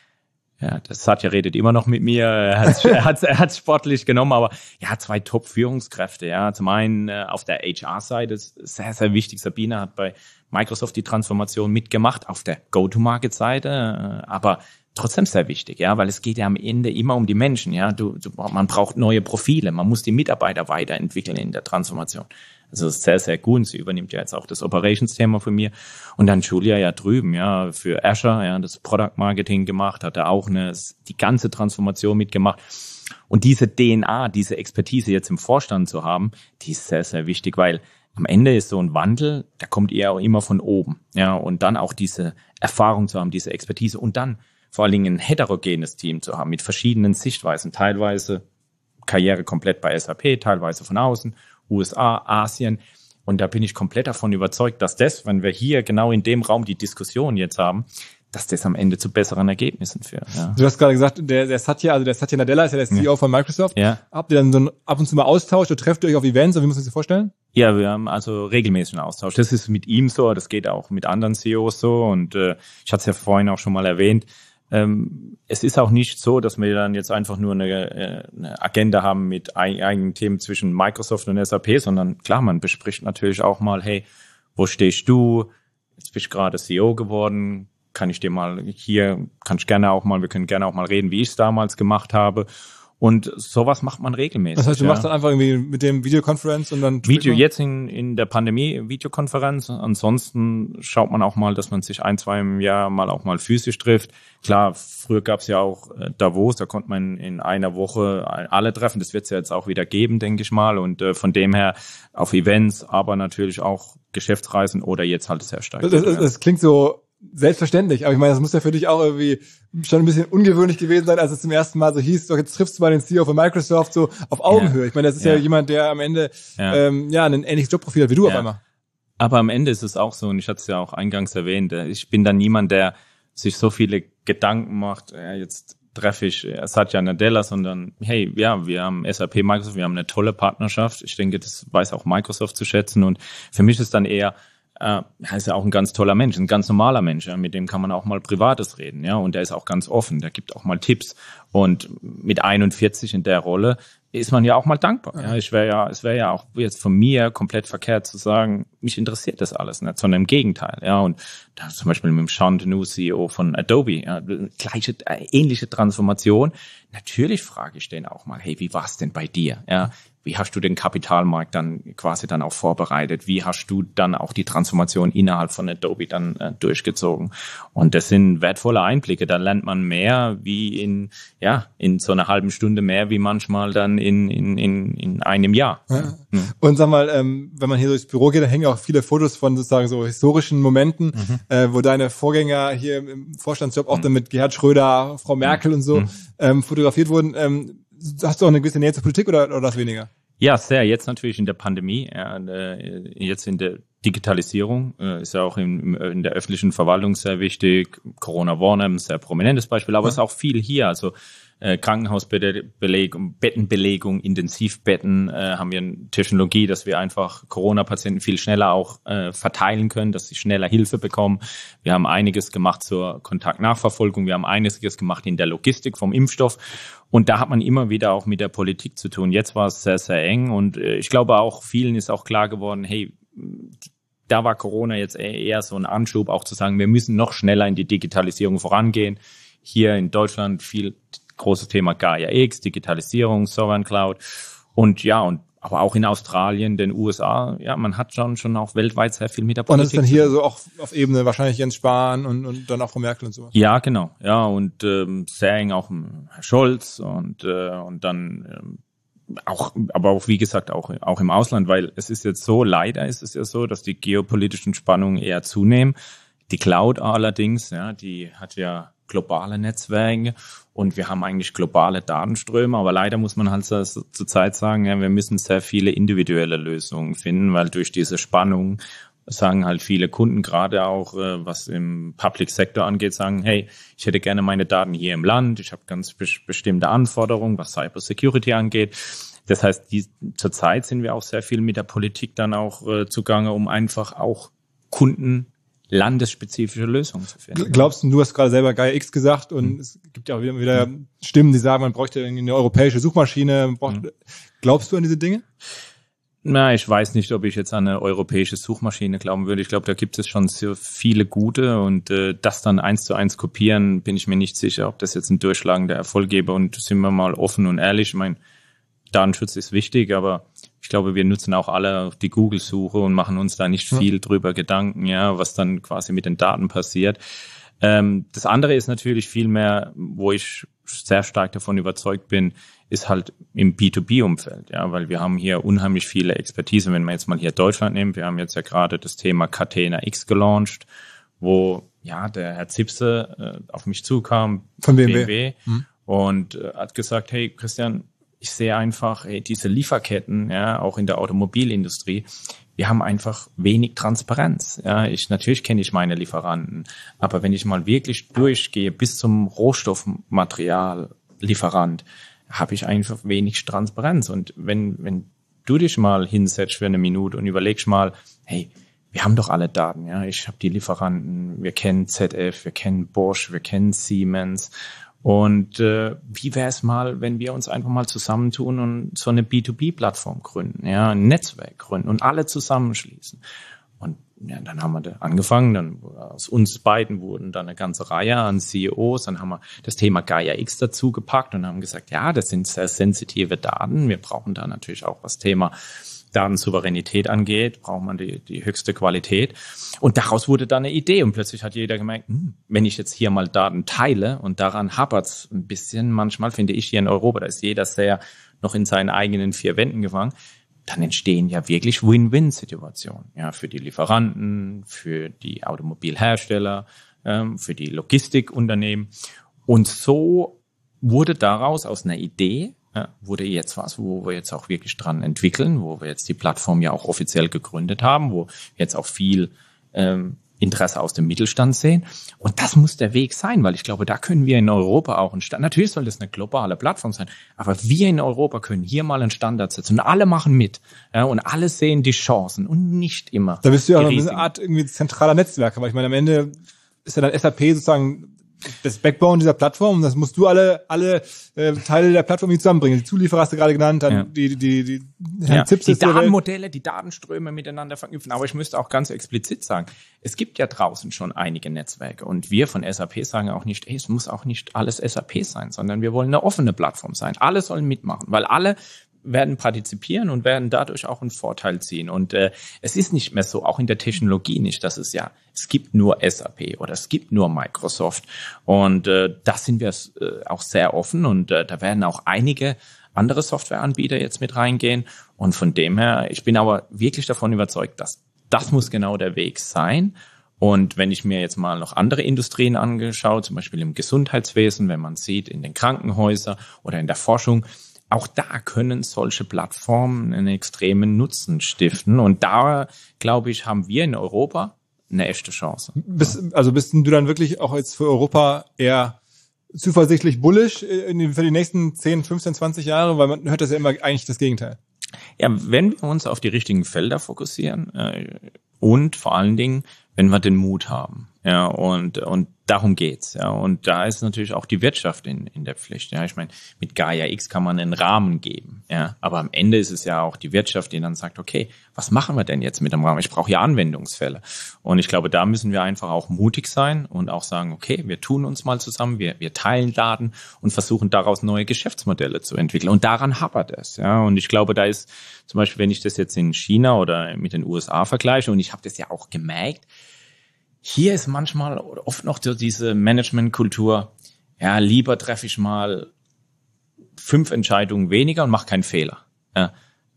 ja, das Satya redet immer noch mit mir, er hat's, er hat's, er hat's sportlich genommen, aber ja, zwei Top-Führungskräfte, ja, zum einen äh, auf der H R-Seite ist sehr, sehr wichtig, Sabine hat bei Microsoft die Transformation mitgemacht, auf der Go-to-Market-Seite, äh, aber trotzdem sehr wichtig, ja, weil es geht ja am Ende immer um die Menschen, ja, du, du, man braucht neue Profile, man muss die Mitarbeiter weiterentwickeln in der Transformation. Also das ist sehr, sehr gut. Sie übernimmt ja jetzt auch das Operations-Thema von mir. Und dann Julia ja drüben, ja, für Azure, ja, das Product Marketing gemacht, hat er auch eine, die ganze Transformation mitgemacht. Und diese D N A, diese Expertise jetzt im Vorstand zu haben, die ist sehr, sehr wichtig, weil am Ende ist so ein Wandel, der kommt eher auch immer von oben, ja, und dann auch diese Erfahrung zu haben, diese Expertise und dann vor allen Dingen ein heterogenes Team zu haben mit verschiedenen Sichtweisen, teilweise Karriere komplett bei S A P, teilweise von außen, U S A, Asien. Und da bin ich komplett davon überzeugt, dass das, wenn wir hier genau in dem Raum die Diskussion jetzt haben, dass das am Ende zu besseren Ergebnissen führt. Ja. Du hast gerade gesagt, der, der Satya, also der Satya Nadella ist ja der C E O ja. von Microsoft. Ja. Habt ihr dann so ein, ab und zu mal Austausch, oder trefft ihr euch auf Events, oder wie muss man sich das vorstellen? Ja, wir haben also regelmäßigen Austausch. Das ist mit ihm so, das geht auch mit anderen C E Os so. Und äh, ich hatte es ja vorhin auch schon mal erwähnt, Ähm, es ist auch nicht so, dass wir dann jetzt einfach nur eine, eine Agenda haben mit eigenen Themen zwischen Microsoft und S A P, sondern klar, man bespricht natürlich auch mal, hey, wo stehst du? Jetzt bist du gerade C E O geworden, kann ich dir mal hier, kann ich gerne auch mal, wir können gerne auch mal reden, wie ich es damals gemacht habe. Und sowas macht man regelmäßig. Das heißt, du ja. machst dann einfach irgendwie mit dem Videokonferenz und dann... Video, jetzt in, in der Pandemie Videokonferenz. Ansonsten schaut man auch mal, dass man sich ein, zwei im Jahr mal auch mal physisch trifft. Klar, früher gab es ja auch Davos, da konnte man in einer Woche alle treffen. Das wird es ja jetzt auch wieder geben, denke ich mal. Und äh, von dem her auf Events, aber natürlich auch Geschäftsreisen oder jetzt halt sehr stark. Das, das, das klingt so selbstverständlich, aber ich meine, das muss ja für dich auch irgendwie schon ein bisschen ungewöhnlich gewesen sein, als es zum ersten Mal so hieß, doch jetzt triffst du mal den C E O von Microsoft so auf Augenhöhe. Ja. Ich meine, das ist ja, ja jemand, der am Ende ja, ähm, ja ein ähnliches Jobprofil hat wie du ja. auf einmal. Aber am Ende ist es auch so, und ich hatte es ja auch eingangs erwähnt, ich bin dann niemand, der sich so viele Gedanken macht, ja, jetzt treffe ich Satya Nadella, sondern hey, ja, wir haben S A P, Microsoft, wir haben eine tolle Partnerschaft. Ich denke, das weiß auch Microsoft zu schätzen und für mich ist dann eher Äh, er ist ja auch ein ganz toller Mensch, ein ganz normaler Mensch, ja, mit dem kann man auch mal Privates reden, ja, und der ist auch ganz offen, der gibt auch mal Tipps und mit einundvierzig in der Rolle ist man ja auch mal dankbar. Ja, ich wäre ja, es wäre ja auch jetzt von mir komplett verkehrt zu sagen, mich interessiert das alles nicht, sondern im Gegenteil. Ja, und da zum Beispiel mit dem Sean Denou, C E O von Adobe, ja, gleiche, äh, ähnliche Transformation. Natürlich frage ich den auch mal, hey, wie war's denn bei dir? Ja, wie hast du den Kapitalmarkt dann quasi dann auch vorbereitet? Wie hast du dann auch die Transformation innerhalb von Adobe dann äh, durchgezogen? Und das sind wertvolle Einblicke. Da lernt man mehr wie in, ja, in so einer halben Stunde mehr wie manchmal dann in, in, in, in einem Jahr. Ja. Mhm. Und sag mal, ähm, wenn man hier durchs Büro geht, da hängen auch viele Fotos von sozusagen so historischen Momenten, mhm. äh, wo deine Vorgänger hier im Vorstandsjob auch mhm. dann mit Gerhard Schröder, Frau Merkel mhm. und so mhm. ähm, fotografiert wurden. Ähm, Hast du auch eine gewisse Nähe zur Politik oder, oder das weniger? Ja, sehr. Jetzt natürlich in der Pandemie, ja, jetzt in der Digitalisierung, ist ja auch in, in der öffentlichen Verwaltung sehr wichtig. Corona Warnham, sehr prominentes Beispiel, aber es ja. ist auch viel hier. Also äh, Krankenhausbelegung, Bettenbelegung, Intensivbetten, äh, haben wir eine Technologie, dass wir einfach Corona-Patienten viel schneller auch äh, verteilen können, dass sie schneller Hilfe bekommen. Wir haben einiges gemacht zur Kontaktnachverfolgung, wir haben einiges gemacht in der Logistik vom Impfstoff. Und da hat man immer wieder auch mit der Politik zu tun. Jetzt war es sehr, sehr eng und äh, ich glaube auch, vielen ist auch klar geworden, hey, da war Corona jetzt eher so ein Anschub, auch zu sagen, wir müssen noch schneller in die Digitalisierung vorangehen. Hier in Deutschland viel großes Thema Gaia X, Digitalisierung, Sovereign Cloud und ja, und aber auch in Australien, den U S A, ja, man hat schon schon auch weltweit sehr viel mit der Politik. Und das ist dann hier so auch auf Ebene wahrscheinlich Jens Spahn und, und dann auch Frau Merkel und so. Ja, genau, ja, und ähm, sehr eng auch Herr Scholz und äh, und dann ähm, auch, aber auch wie gesagt auch auch im Ausland, weil es ist jetzt so, leider ist es ja so, dass die geopolitischen Spannungen eher zunehmen. Die Cloud allerdings, ja, die hat ja globale Netzwerke und wir haben eigentlich globale Datenströme, aber leider muss man halt zur Zeit sagen, ja, wir müssen sehr viele individuelle Lösungen finden, weil durch diese Spannung sagen halt viele Kunden, gerade auch was im Public Sector angeht, sagen, hey, ich hätte gerne meine Daten hier im Land, ich habe ganz be- bestimmte Anforderungen, was Cyber Security angeht. Das heißt, die, zurzeit sind wir auch sehr viel mit der Politik dann auch äh, zugange, um einfach auch Kunden landesspezifische Lösungen zu finden. Glaubst du, du hast gerade selber Gaia X gesagt und mhm. es gibt ja auch wieder, wieder Stimmen, die sagen, man bräuchte eine europäische Suchmaschine. Man braucht, mhm. Glaubst du an diese Dinge? Na, ich weiß nicht, ob ich jetzt an eine europäische Suchmaschine glauben würde. Ich glaube, da gibt es schon so viele gute und äh, das dann eins zu eins kopieren, bin ich mir nicht sicher, ob das jetzt einen durchschlagender Erfolg gäbe. Und sind wir mal offen und ehrlich, ich meine, Datenschutz ist wichtig, aber ich glaube, wir nutzen auch alle die Google-Suche und machen uns da nicht viel drüber Gedanken, ja, was dann quasi mit den Daten passiert. Ähm, das andere ist natürlich viel mehr, wo ich sehr stark davon überzeugt bin, ist halt im B zwei B-Umfeld, ja, weil wir haben hier unheimlich viele Expertise. Wenn man jetzt mal hier Deutschland nimmt, wir haben jetzt ja gerade das Thema Catena X gelauncht, wo ja der Herr Zipse äh, auf mich zukam von B M W, B M W hm. und äh, hat gesagt, hey Christian, ich sehe einfach, hey, diese Lieferketten, ja, auch in der Automobilindustrie, wir haben einfach wenig Transparenz. Ja, ich natürlich kenne ich meine Lieferanten, aber wenn ich mal wirklich durchgehe bis zum Rohstoffmateriallieferant, habe ich einfach wenig Transparenz. Und wenn wenn du dich mal hinsetzt für eine Minute und überlegst mal, hey, wir haben doch alle Daten, ja, ich habe die Lieferanten, wir kennen Z F, wir kennen Bosch, wir kennen Siemens. Und äh, wie wäre es mal, wenn wir uns einfach mal zusammentun und so eine B zwei B-Plattform gründen, ja, ein Netzwerk gründen und alle zusammenschließen. Und ja, dann haben wir da angefangen, dann aus uns beiden wurden dann eine ganze Reihe an C E Os, dann haben wir das Thema Gaia X dazu gepackt und haben gesagt, ja, das sind sehr sensitive Daten, wir brauchen da natürlich auch das Thema Datensouveränität angeht, braucht man die, die höchste Qualität. Und daraus wurde dann eine Idee und plötzlich hat jeder gemerkt, hm, wenn ich jetzt hier mal Daten teile und daran hapert's ein bisschen, manchmal finde ich hier in Europa, da ist jeder sehr noch in seinen eigenen vier Wänden gefangen, dann entstehen ja wirklich Win-Win-Situationen, ja, für die Lieferanten, für die Automobilhersteller, ähm, für die Logistikunternehmen. Und so wurde daraus aus einer Idee, ja, wurde jetzt was, wo wir jetzt auch wirklich dran entwickeln, wo wir jetzt die Plattform ja auch offiziell gegründet haben, wo jetzt auch viel ähm, Interesse aus dem Mittelstand sehen. Und das muss der Weg sein, weil ich glaube, da können wir in Europa auch einen Standard, natürlich soll das eine globale Plattform sein, aber wir in Europa können hier mal einen Standard setzen und alle machen mit, ja, und alle sehen die Chancen und nicht immer. Da bist du ja auch eine Art irgendwie zentraler Netzwerker, weil ich meine, am Ende ist ja dann S A P sozusagen das Backbone dieser Plattform, das musst du alle alle äh, Teile der Plattform hier zusammenbringen. Die Zulieferer hast du gerade genannt, dann ja. die die die ja. die Datenmodelle, die Datenströme miteinander verknüpfen. Aber ich müsste auch ganz explizit sagen, es gibt ja draußen schon einige Netzwerke und wir von S A P sagen auch nicht, ey, es muss auch nicht alles S A P sein, sondern wir wollen eine offene Plattform sein. Alle sollen mitmachen, weil alle werden partizipieren und werden dadurch auch einen Vorteil ziehen. Und äh, es ist nicht mehr so, auch in der Technologie nicht, dass es ja, es gibt nur S A P oder es gibt nur Microsoft. Und äh, da sind wir äh, auch sehr offen und äh, da werden auch einige andere Softwareanbieter jetzt mit reingehen. Und von dem her, ich bin aber wirklich davon überzeugt, dass das muss genau der Weg sein. Und wenn ich mir jetzt mal noch andere Industrien angeschaue, zum Beispiel im Gesundheitswesen, wenn man sieht, in den Krankenhäusern oder in der Forschung, auch da können solche Plattformen einen extremen Nutzen stiften. Und da, glaube ich, haben wir in Europa eine echte Chance. Bist, also bist du dann wirklich auch jetzt für Europa eher zuversichtlich bullish in die, für die nächsten zehn, fünfzehn, zwanzig Jahre? Weil man hört das ja immer eigentlich das Gegenteil. Ja, wenn wir uns auf die richtigen Felder fokussieren äh, und vor allen Dingen, wenn wir den Mut haben. Ja, und, und darum geht's, ja. Und da ist natürlich auch die Wirtschaft in, in der Pflicht, ja. Ich meine, mit Gaia X kann man einen Rahmen geben, ja. Aber am Ende ist es ja auch die Wirtschaft, die dann sagt, okay, was machen wir denn jetzt mit dem Rahmen? Ich brauche ja Anwendungsfälle. Und ich glaube, da müssen wir einfach auch mutig sein und auch sagen, okay, wir tun uns mal zusammen, wir, wir teilen Daten und versuchen daraus neue Geschäftsmodelle zu entwickeln. Und daran hapert es, ja. Und ich glaube, da ist zum Beispiel, wenn ich das jetzt in China oder mit den U S A vergleiche, und ich habe das ja auch gemerkt, hier ist manchmal oder oft noch so diese Managementkultur, ja, lieber treffe ich mal fünf Entscheidungen weniger und mache keinen Fehler. Ja.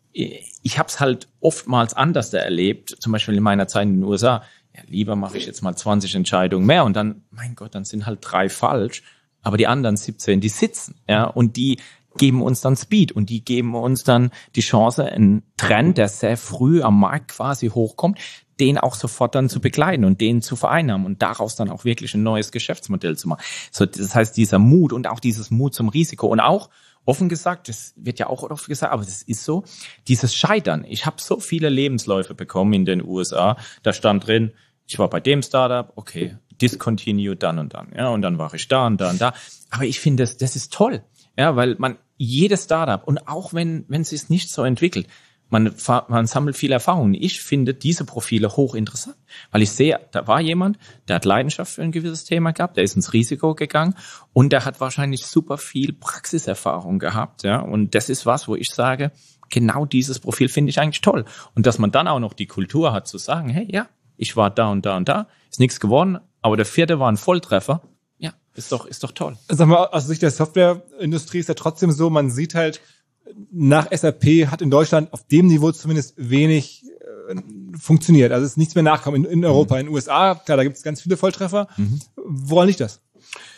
Ich habe es halt oftmals anders erlebt, zum Beispiel in meiner Zeit in den U S A. Ja, lieber mache ich jetzt mal zwanzig Entscheidungen mehr und dann, mein Gott, dann sind halt drei falsch, aber die anderen siebzehn, die sitzen, ja, und die geben uns dann Speed und die geben uns dann die Chance, einen Trend, der sehr früh am Markt quasi hochkommt, den auch sofort dann zu begleiten und den zu vereinnahmen und daraus dann auch wirklich ein neues Geschäftsmodell zu machen. So, das heißt, dieser Mut und auch dieses Mut zum Risiko und auch, offen gesagt, das wird ja auch oft gesagt, aber das ist so, dieses Scheitern. Ich habe so viele Lebensläufe bekommen in den U S A, da stand drin, ich war bei dem Startup, okay, discontinue dann und dann, ja, und dann war ich da und da und da. Aber ich finde, das, das ist toll, ja, weil man jedes Startup und auch wenn wenn es sich nicht so entwickelt, man man sammelt viel Erfahrung. Ich finde diese Profile hochinteressant, weil ich sehe, da war jemand, der hat Leidenschaft für ein gewisses Thema gehabt, der ist ins Risiko gegangen und der hat wahrscheinlich super viel Praxiserfahrung gehabt, ja, und das ist was, wo ich sage, genau dieses Profil finde ich eigentlich toll und dass man dann auch noch die Kultur hat zu sagen, hey, ja, ich war da und da und da, ist nichts geworden, aber der vierte war ein Volltreffer. Ja, ist doch, ist doch toll. Sag mal, aus Sicht der Softwareindustrie ist ja trotzdem so, man sieht halt, nach S A P hat in Deutschland auf dem Niveau zumindest wenig äh, funktioniert. Also es ist nichts mehr nachgekommen in, in Europa. Mhm. In den U S A, klar, da gibt es ganz viele Volltreffer. Mhm. Woran liegt das?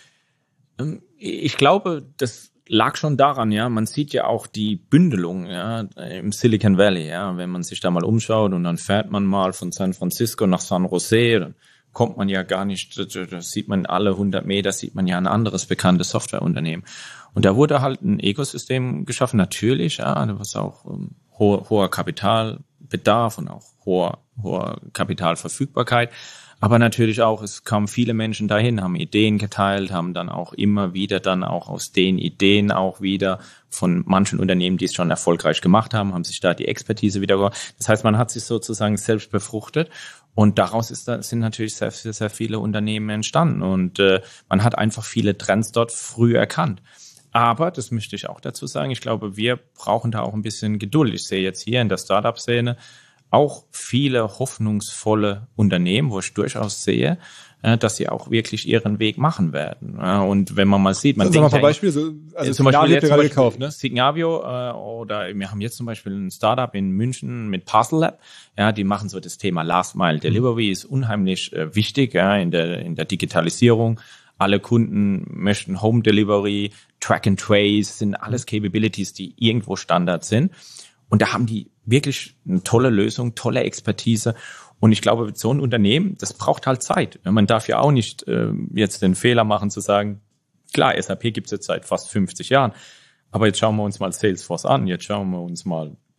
Ich glaube, das lag schon daran, ja. Man sieht ja auch die Bündelung, ja, im Silicon Valley, ja. Wenn man sich da mal umschaut und dann fährt man mal von San Francisco nach San Jose, dann kommt man ja gar nicht, da sieht man alle hundert Meter, sieht man ja ein anderes bekanntes Softwareunternehmen. Und da wurde halt ein Ökosystem geschaffen, natürlich, ja, da war auch um, hoher, hoher Kapitalbedarf und auch hoher, hoher Kapitalverfügbarkeit. Aber natürlich auch, es kamen viele Menschen dahin, haben Ideen geteilt, haben dann auch immer wieder dann auch aus den Ideen auch wieder von manchen Unternehmen, die es schon erfolgreich gemacht haben, haben sich da die Expertise wieder geholt. Das heißt, man hat sich sozusagen selbst befruchtet und daraus ist da, sind natürlich sehr, sehr, sehr viele Unternehmen entstanden und äh, man hat einfach viele Trends dort früh erkannt. Aber, das möchte ich auch dazu sagen, ich glaube, wir brauchen da auch ein bisschen Geduld. Ich sehe jetzt hier in der Startup-Szene auch viele hoffnungsvolle Unternehmen, wo ich durchaus sehe, dass sie auch wirklich ihren Weg machen werden. Und wenn man mal sieht, man denkt, ein paar Beispiele, so, also zum Beispiel jetzt gerade gekauft, ne? Signavio äh, oder wir haben jetzt zum Beispiel ein Startup in München mit Parcel Lab, ja, die machen so das Thema Last Mile Delivery, ist unheimlich äh, wichtig, ja, in der in der Digitalisierung. Alle Kunden möchten Home Delivery, Track and Trace, sind alles Capabilities, die irgendwo Standard sind. Und da haben die wirklich eine tolle Lösung, tolle Expertise. Und ich glaube, so ein Unternehmen, das braucht halt Zeit. Man darf ja auch nicht äh, jetzt den Fehler machen zu sagen, klar, S A P gibt es jetzt seit fast fünfzig Jahren, aber jetzt schauen wir uns mal Salesforce an, jetzt schauen wir uns mal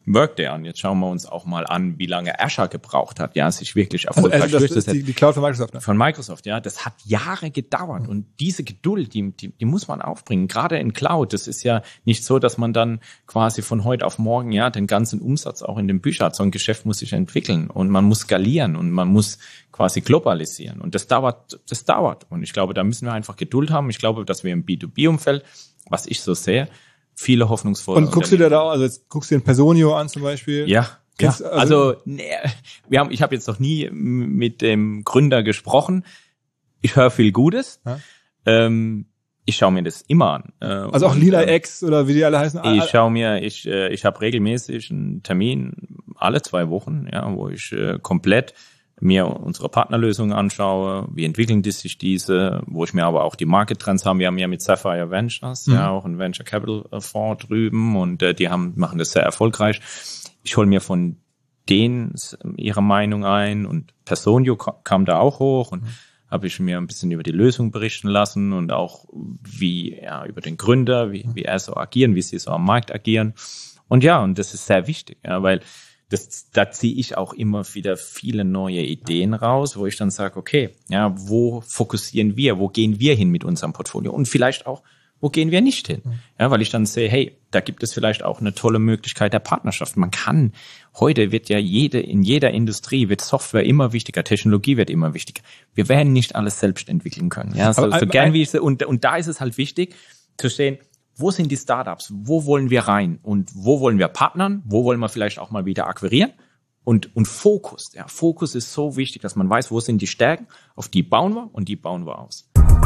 Workday an. Jetzt schauen wir uns auch mal an, wie lange Azure gebraucht hat, ja, sich wirklich erfolgreich also, also das ist die, die Cloud von Microsoft, ne? Von Microsoft, ja. Das hat Jahre gedauert. Mhm. Und diese Geduld, die, die, die muss man aufbringen. Gerade in Cloud. Das ist ja nicht so, dass man dann quasi von heute auf morgen, ja, den ganzen Umsatz auch in den Büchern hat. So ein Geschäft muss sich entwickeln und man muss skalieren und man muss quasi globalisieren. Und das dauert, das dauert. Und ich glaube, da müssen wir einfach Geduld haben. Ich glaube, dass wir im B zwei B-Umfeld, was ich so sehe, viele hoffnungsvolle. Und guckst du dir da auch, also jetzt guckst du den Personio an zum Beispiel? Ja, ja. Also, also nee, wir haben, ich habe jetzt noch nie mit dem Gründer gesprochen. Ich höre viel Gutes. Ja. Ähm, ich schaue mir das immer an. Äh, also auch Lila X oder wie die alle heißen? Ich schaue mir, ich äh, ich habe regelmäßig einen Termin alle zwei Wochen, ja, wo ich äh, komplett mir unsere Partnerlösungen anschaue, wie entwickeln die sich diese, wo ich mir aber auch die Market-Trends haben. Wir haben ja mit Sapphire Ventures, mhm. ja, auch ein Venture Capital Fonds drüben und äh, die haben machen das sehr erfolgreich. Ich hole mir von denen ihre Meinung ein und Personio kam da auch hoch und mhm. habe ich mir ein bisschen über die Lösung berichten lassen und auch wie, ja, über den Gründer, wie, wie er so agieren, wie sie so am Markt agieren. Und ja, und das ist sehr wichtig, ja, weil Das, da ziehe ich auch immer wieder viele neue Ideen raus, wo ich dann sage, okay, ja, wo fokussieren wir, wo gehen wir hin mit unserem Portfolio und vielleicht auch, wo gehen wir nicht hin? Ja, weil ich dann sehe, hey, da gibt es vielleicht auch eine tolle Möglichkeit der Partnerschaft. Man kann, heute wird ja jede, in jeder Industrie wird Software immer wichtiger, Technologie wird immer wichtiger. Wir werden nicht alles selbst entwickeln können. Ja, so, so gern wie ich und, und da ist es halt wichtig zu sehen, wo sind die Startups? Wo wollen wir rein? Und wo wollen wir partnern? Wo wollen wir vielleicht auch mal wieder akquirieren? Und, und Fokus. Ja, Fokus ist so wichtig, dass man weiß, wo sind die Stärken? Auf die bauen wir und die bauen wir aus.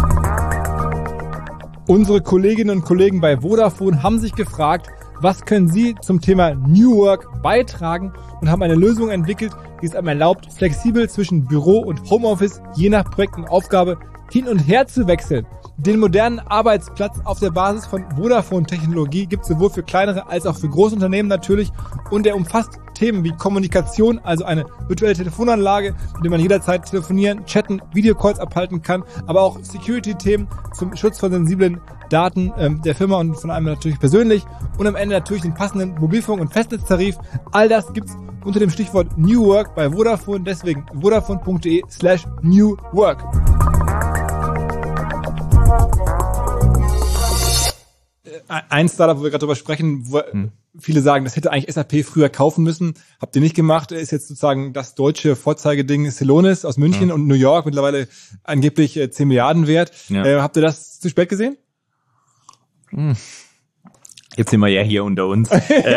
Unsere Kolleginnen und Kollegen bei Vodafone haben sich gefragt, was können sie zum Thema New Work beitragen und haben eine Lösung entwickelt, die es einem erlaubt, flexibel zwischen Büro und Homeoffice je nach Projekt und Aufgabe hin und her zu wechseln. Den modernen Arbeitsplatz auf der Basis von Vodafone-Technologie gibt es sowohl für kleinere als auch für große Unternehmen natürlich und er umfasst Themen wie Kommunikation, also eine virtuelle Telefonanlage, mit der man jederzeit telefonieren, chatten, Videocalls abhalten kann, aber auch Security-Themen zum Schutz von sensiblen Daten ähm, der Firma und von einem natürlich persönlich und am Ende natürlich den passenden Mobilfunk- und Festnetztarif. All das gibt's unter dem Stichwort New Work bei Vodafone, deswegen vodafone.de slash New Work. Ein Startup, wo wir gerade drüber sprechen, wo hm. viele sagen, das hätte eigentlich S A P früher kaufen müssen. Habt ihr nicht gemacht, ist jetzt sozusagen das deutsche Vorzeigeding Celonis aus München ja. und New York, mittlerweile angeblich zehn Milliarden wert. Ja. Äh, habt ihr das zu spät gesehen? Hm. Jetzt sind wir ja hier unter uns.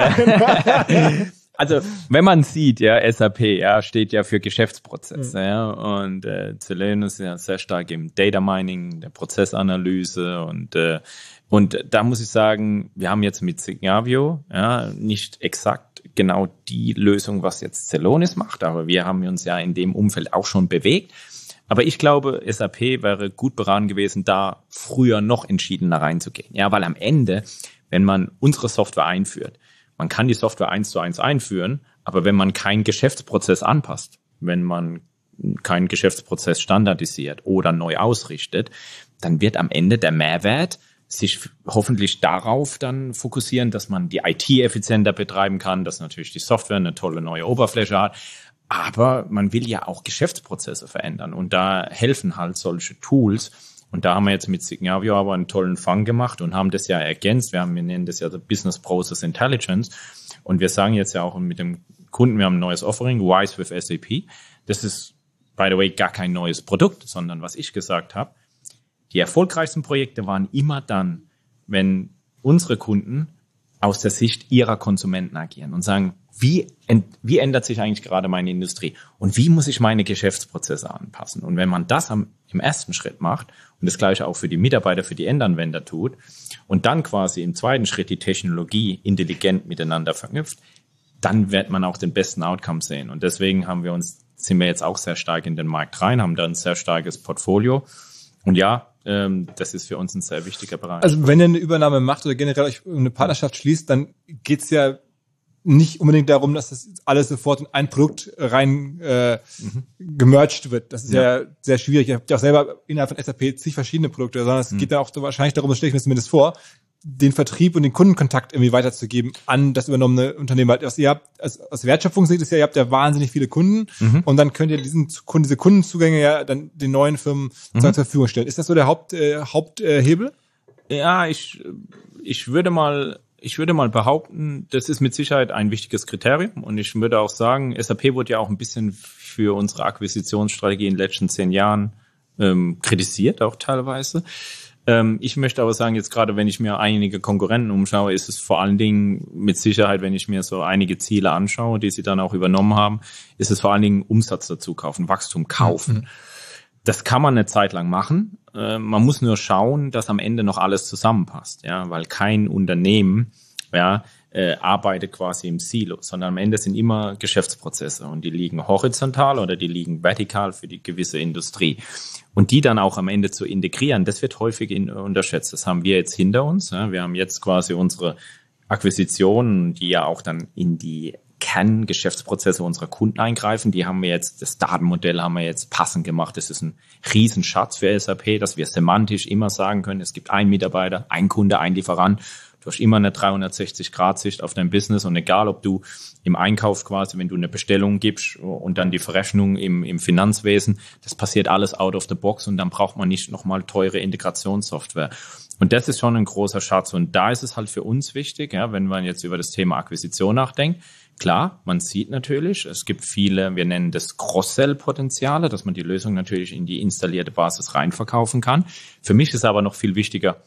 Also, wenn man sieht, ja, S A P, ja, steht ja für Geschäftsprozesse, mhm. ja, und äh, Celonis ist ja sehr stark im Data Mining, der Prozessanalyse und äh, und da muss ich sagen, wir haben jetzt mit Signavio ja nicht exakt genau die Lösung, was jetzt Celonis macht, aber wir haben uns ja in dem Umfeld auch schon bewegt. Aber ich glaube, S A P wäre gut beraten gewesen, da früher noch entschiedener reinzugehen. Ja, weil am Ende, wenn man unsere Software einführt, man kann die Software eins zu eins einführen, aber wenn man keinen Geschäftsprozess anpasst, wenn man keinen Geschäftsprozess standardisiert oder neu ausrichtet, dann wird am Ende der Mehrwert sich hoffentlich darauf dann fokussieren, dass man die I T effizienter betreiben kann, dass natürlich die Software eine tolle neue Oberfläche hat. Aber man will ja auch Geschäftsprozesse verändern und da helfen halt solche Tools. Und da haben wir jetzt mit Signavio aber einen tollen Fang gemacht und haben das ja ergänzt. Wir haben, wir nennen das ja so Business Process Intelligence. Und wir sagen jetzt ja auch mit dem Kunden, wir haben ein neues Offering, Wise with S A P. Das ist, by the way, gar kein neues Produkt, sondern was ich gesagt habe, die erfolgreichsten Projekte waren immer dann, wenn unsere Kunden aus der Sicht ihrer Konsumenten agieren und sagen, wie, wie ändert sich eigentlich gerade meine Industrie und wie muss ich meine Geschäftsprozesse anpassen? Und wenn man das am, im ersten Schritt macht und das Gleiche auch für die Mitarbeiter, für die Endanwender tut und dann quasi im zweiten Schritt die Technologie intelligent miteinander verknüpft, dann wird man auch den besten Outcome sehen. Und deswegen haben wir uns, sind wir jetzt auch sehr stark in den Markt rein, haben da ein sehr starkes Portfolio. Und ja, ähm, das ist für uns ein sehr wichtiger Bereich. Also wenn ihr eine Übernahme macht oder generell euch eine Partnerschaft schließt, dann geht's ja nicht unbedingt darum, dass das alles sofort in ein Produkt rein äh, mhm. gemerged wird. Das ist ja. ja sehr schwierig. Ihr habt ja auch selber innerhalb von S A P zig verschiedene Produkte, sondern es mhm. geht ja auch so wahrscheinlich darum, das stelle ich mir zumindest vor, den Vertrieb und den Kundenkontakt irgendwie weiterzugeben an das übernommene Unternehmen. Weil was ihr habt, als, aus Wertschöpfungssicht ist ja, ihr habt ja wahnsinnig viele Kunden mhm. und dann könnt ihr diesen Kunden, diese Kundenzugänge ja dann den neuen Firmen mhm. zur Verfügung stellen. Ist das so der Haupt, äh, Haupthebel? Äh, ja, ich, ich würde mal, ich würde mal behaupten, das ist mit Sicherheit ein wichtiges Kriterium und ich würde auch sagen, S A P wurde ja auch ein bisschen für unsere Akquisitionsstrategie in den letzten zehn Jahren ähm, kritisiert, auch teilweise. Ich möchte aber sagen, jetzt gerade wenn ich mir einige Konkurrenten umschaue, ist es vor allen Dingen mit Sicherheit, wenn ich mir so einige Ziele anschaue, die sie dann auch übernommen haben, ist es vor allen Dingen Umsatz dazu kaufen, Wachstum kaufen. Mhm. Das kann man eine Zeit lang machen. Man muss nur schauen, dass am Ende noch alles zusammenpasst, ja, weil kein Unternehmen, ja, äh, arbeitet quasi im Silo, sondern am Ende sind immer Geschäftsprozesse und die liegen horizontal oder die liegen vertikal für die gewisse Industrie. Und die dann auch am Ende zu integrieren, das wird häufig in, unterschätzt. Das haben wir jetzt hinter uns. Ja. Wir haben jetzt quasi unsere Akquisitionen, die ja auch dann in die Kerngeschäftsprozesse unserer Kunden eingreifen. Die haben wir jetzt, das Datenmodell haben wir jetzt passend gemacht. Das ist ein Riesenschatz für S A P, dass wir semantisch immer sagen können, es gibt einen Mitarbeiter, ein Kunde, ein Lieferant. Du hast immer eine dreihundertsechzig Grad Sicht auf dein Business und egal, ob du im Einkauf quasi, wenn du eine Bestellung gibst und dann die Verrechnung im, im Finanzwesen, das passiert alles out of the box und dann braucht man nicht nochmal teure Integrationssoftware. Und das ist schon ein großer Schatz und da ist es halt für uns wichtig, ja, wenn man jetzt über das Thema Akquisition nachdenkt. Klar, man sieht natürlich, es gibt viele, wir nennen das Cross-Sell-Potenziale, dass man die Lösung natürlich in die installierte Basis reinverkaufen kann. Für mich ist aber noch viel wichtiger,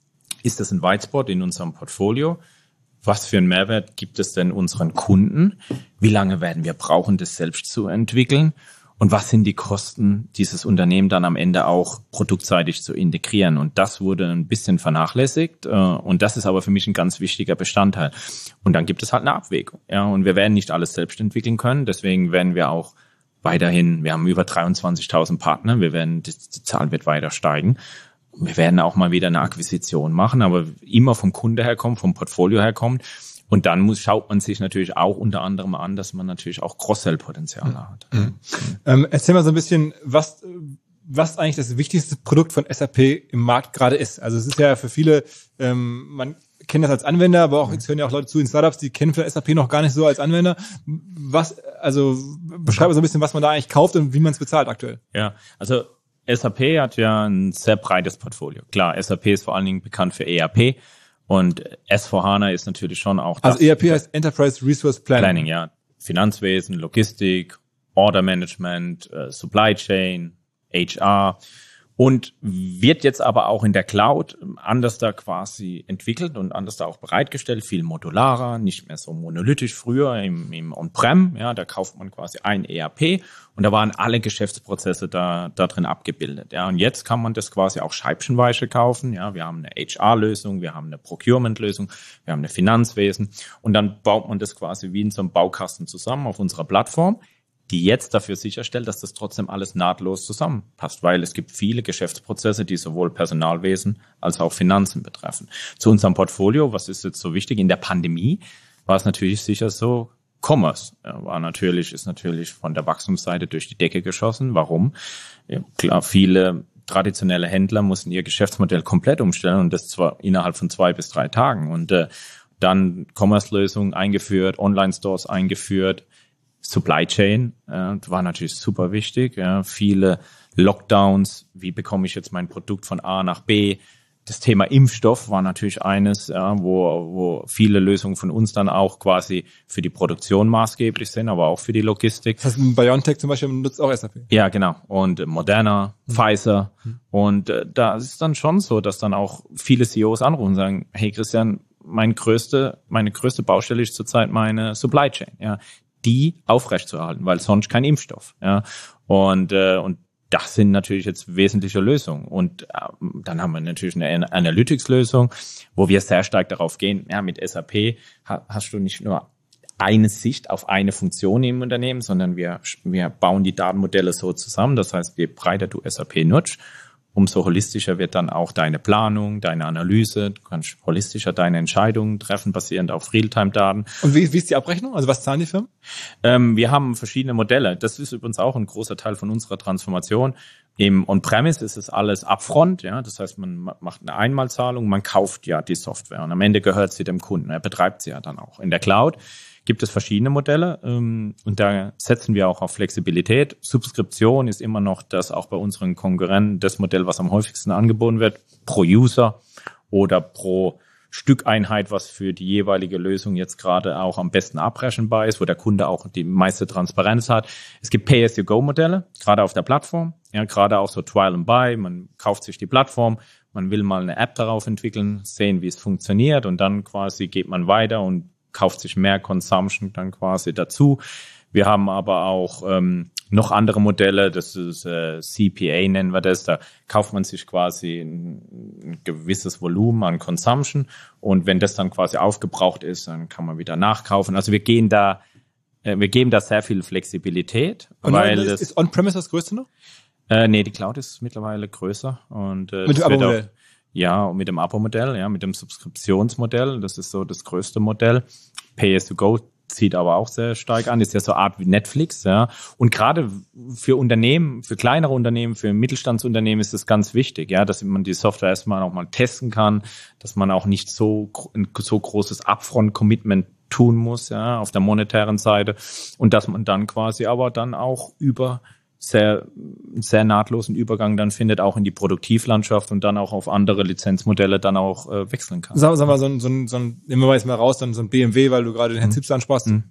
ist das ein White Spot in unserem Portfolio? Was für einen Mehrwert gibt es denn unseren Kunden? Wie lange werden wir brauchen, das selbst zu entwickeln? Und was sind die Kosten, dieses Unternehmen dann am Ende auch produktseitig zu integrieren? Und das wurde ein bisschen vernachlässigt. Und das ist aber für mich ein ganz wichtiger Bestandteil. Und dann gibt es halt eine Abwägung. Ja, und wir werden nicht alles selbst entwickeln können. Deswegen werden wir auch weiterhin, wir haben über dreiundzwanzigtausend Partner. Wir werden, die, die Zahl wird weiter steigen. Wir werden auch mal wieder eine Akquisition machen, aber immer vom Kunde herkommt, vom Portfolio herkommt. Und dann muss, schaut man sich natürlich auch unter anderem an, dass man natürlich auch Cross-Sell-Potenziale hat. Mhm. Ähm, erzähl mal so ein bisschen, was, was eigentlich das wichtigste Produkt von S A P im Markt gerade ist. Also es ist ja für viele, ähm, man kennt das als Anwender, aber auch, jetzt hören ja auch Leute zu in Startups, die kennen vielleicht S A P noch gar nicht so als Anwender. Was, also beschreibe so ein bisschen, was man da eigentlich kauft und wie man es bezahlt aktuell. Ja, also S A P hat ja ein sehr breites Portfolio. Klar, S A P ist vor allen Dingen bekannt für E R P und S vier HANA ist natürlich schon auch das. Also E R P heißt Enterprise Resource Planning. Planning, ja. Finanzwesen, Logistik, Order Management, äh, Supply Chain, H R und wird jetzt aber auch in der Cloud anders da quasi entwickelt und anders da auch bereitgestellt, viel modularer, nicht mehr so monolithisch früher im, im On-Prem, ja, da kauft man quasi ein E R P und da waren alle Geschäftsprozesse da, da drin abgebildet, ja, und jetzt kann man das quasi auch scheibchenweise kaufen, ja, wir haben eine H R-Lösung, wir haben eine Procurement-Lösung, wir haben eine Finanzwesen und dann baut man das quasi wie in so einem Baukasten zusammen auf unserer Plattform, die jetzt dafür sicherstellt, dass das trotzdem alles nahtlos zusammenpasst, weil es gibt viele Geschäftsprozesse, die sowohl Personalwesen als auch Finanzen betreffen. Zu unserem Portfolio, was ist jetzt so wichtig? In der Pandemie war es natürlich sicher so, Commerce war natürlich, ist natürlich von der Wachstumsseite durch die Decke geschossen. Warum? Ja, klar, viele traditionelle Händler mussten ihr Geschäftsmodell komplett umstellen und das zwar innerhalb von zwei bis drei Tagen und äh, dann Commerce-Lösungen eingeführt, Online-Stores eingeführt, Supply Chain äh, war natürlich super wichtig. Ja. Viele Lockdowns, wie bekomme ich jetzt mein Produkt von A nach B? Das Thema Impfstoff war natürlich eines, ja, wo, wo viele Lösungen von uns dann auch quasi für die Produktion maßgeblich sind, aber auch für die Logistik. Das heißt, BioNTech zum Beispiel nutzt auch S A P? Ja, genau. Und Moderna, mhm. Pfizer. Mhm. Und äh, da ist es dann schon so, dass dann auch viele C E Os anrufen und sagen, hey Christian, mein größte, meine größte Baustelle ist zurzeit meine Supply Chain. Ja. Die aufrechtzuerhalten, weil sonst kein Impfstoff. Ja. Und, äh, und das sind natürlich jetzt wesentliche Lösungen. Und äh, dann haben wir natürlich eine Analytics-Lösung, wo wir sehr stark darauf gehen, ja, mit S A P ha- hast du nicht nur eine Sicht auf eine Funktion im Unternehmen, sondern wir, wir bauen die Datenmodelle so zusammen. Das heißt, je breiter du S A P nutzt, umso holistischer wird dann auch deine Planung, deine Analyse. Du kannst holistischer deine Entscheidungen treffen, basierend auf Realtime-Daten. Und wie, wie ist die Abrechnung? Also was zahlen die Firmen? Ähm, wir haben verschiedene Modelle. Das ist übrigens auch ein großer Teil von unserer Transformation. Im On-Premise ist es alles upfront, ja. Das heißt, man macht eine Einmalzahlung, man kauft ja die Software und am Ende gehört sie dem Kunden. Er betreibt sie ja dann auch. In der Cloud gibt es verschiedene Modelle ähm, und da setzen wir auch auf Flexibilität. Subskription ist immer noch das auch bei unseren Konkurrenten das Modell, was am häufigsten angeboten wird, pro User oder pro Stückeinheit, was für die jeweilige Lösung jetzt gerade auch am besten abrechenbar ist, wo der Kunde auch die meiste Transparenz hat. Es gibt Pay-as-you-go-Modelle, gerade auf der Plattform, ja, gerade auch so Trial and Buy. Man kauft sich die Plattform, man will mal eine App darauf entwickeln, sehen, wie es funktioniert und dann quasi geht man weiter und kauft sich mehr Consumption dann quasi dazu. Wir haben aber auch ähm, noch andere Modelle, das ist äh, C P A nennen wir das, da kauft man sich quasi ein, ein gewisses Volumen an Consumption und wenn das dann quasi aufgebraucht ist, dann kann man wieder nachkaufen. Also wir gehen da, äh, wir geben da sehr viel Flexibilität. Und weil ist, das, ist On-Premise das Größte noch? Äh, nee, die Cloud ist mittlerweile größer und äh, mit dem Abo-Modell. Ja, und mit dem Abo-Modell, ja, mit dem Subskriptionsmodell, das ist so das größte Modell. Pay-as-you-go zieht aber auch sehr stark an, ist ja so eine Art wie Netflix, ja. Und gerade für Unternehmen, für kleinere Unternehmen, für Mittelstandsunternehmen ist es ganz wichtig, ja, dass man die Software erstmal auch mal testen kann, dass man auch nicht so ein so großes Upfront-Commitment tun muss, ja, auf der monetären Seite und dass man dann quasi aber dann auch über sehr, sehr nahtlosen Übergang dann findet, auch in die Produktivlandschaft und dann auch auf andere Lizenzmodelle dann auch äh, wechseln kann. Sag, sag mal, so ein, so ein, so ein, nehmen wir mal jetzt mal raus, dann so ein B M W, weil du gerade den Herrn mhm. Zipse ansprachst. Mhm.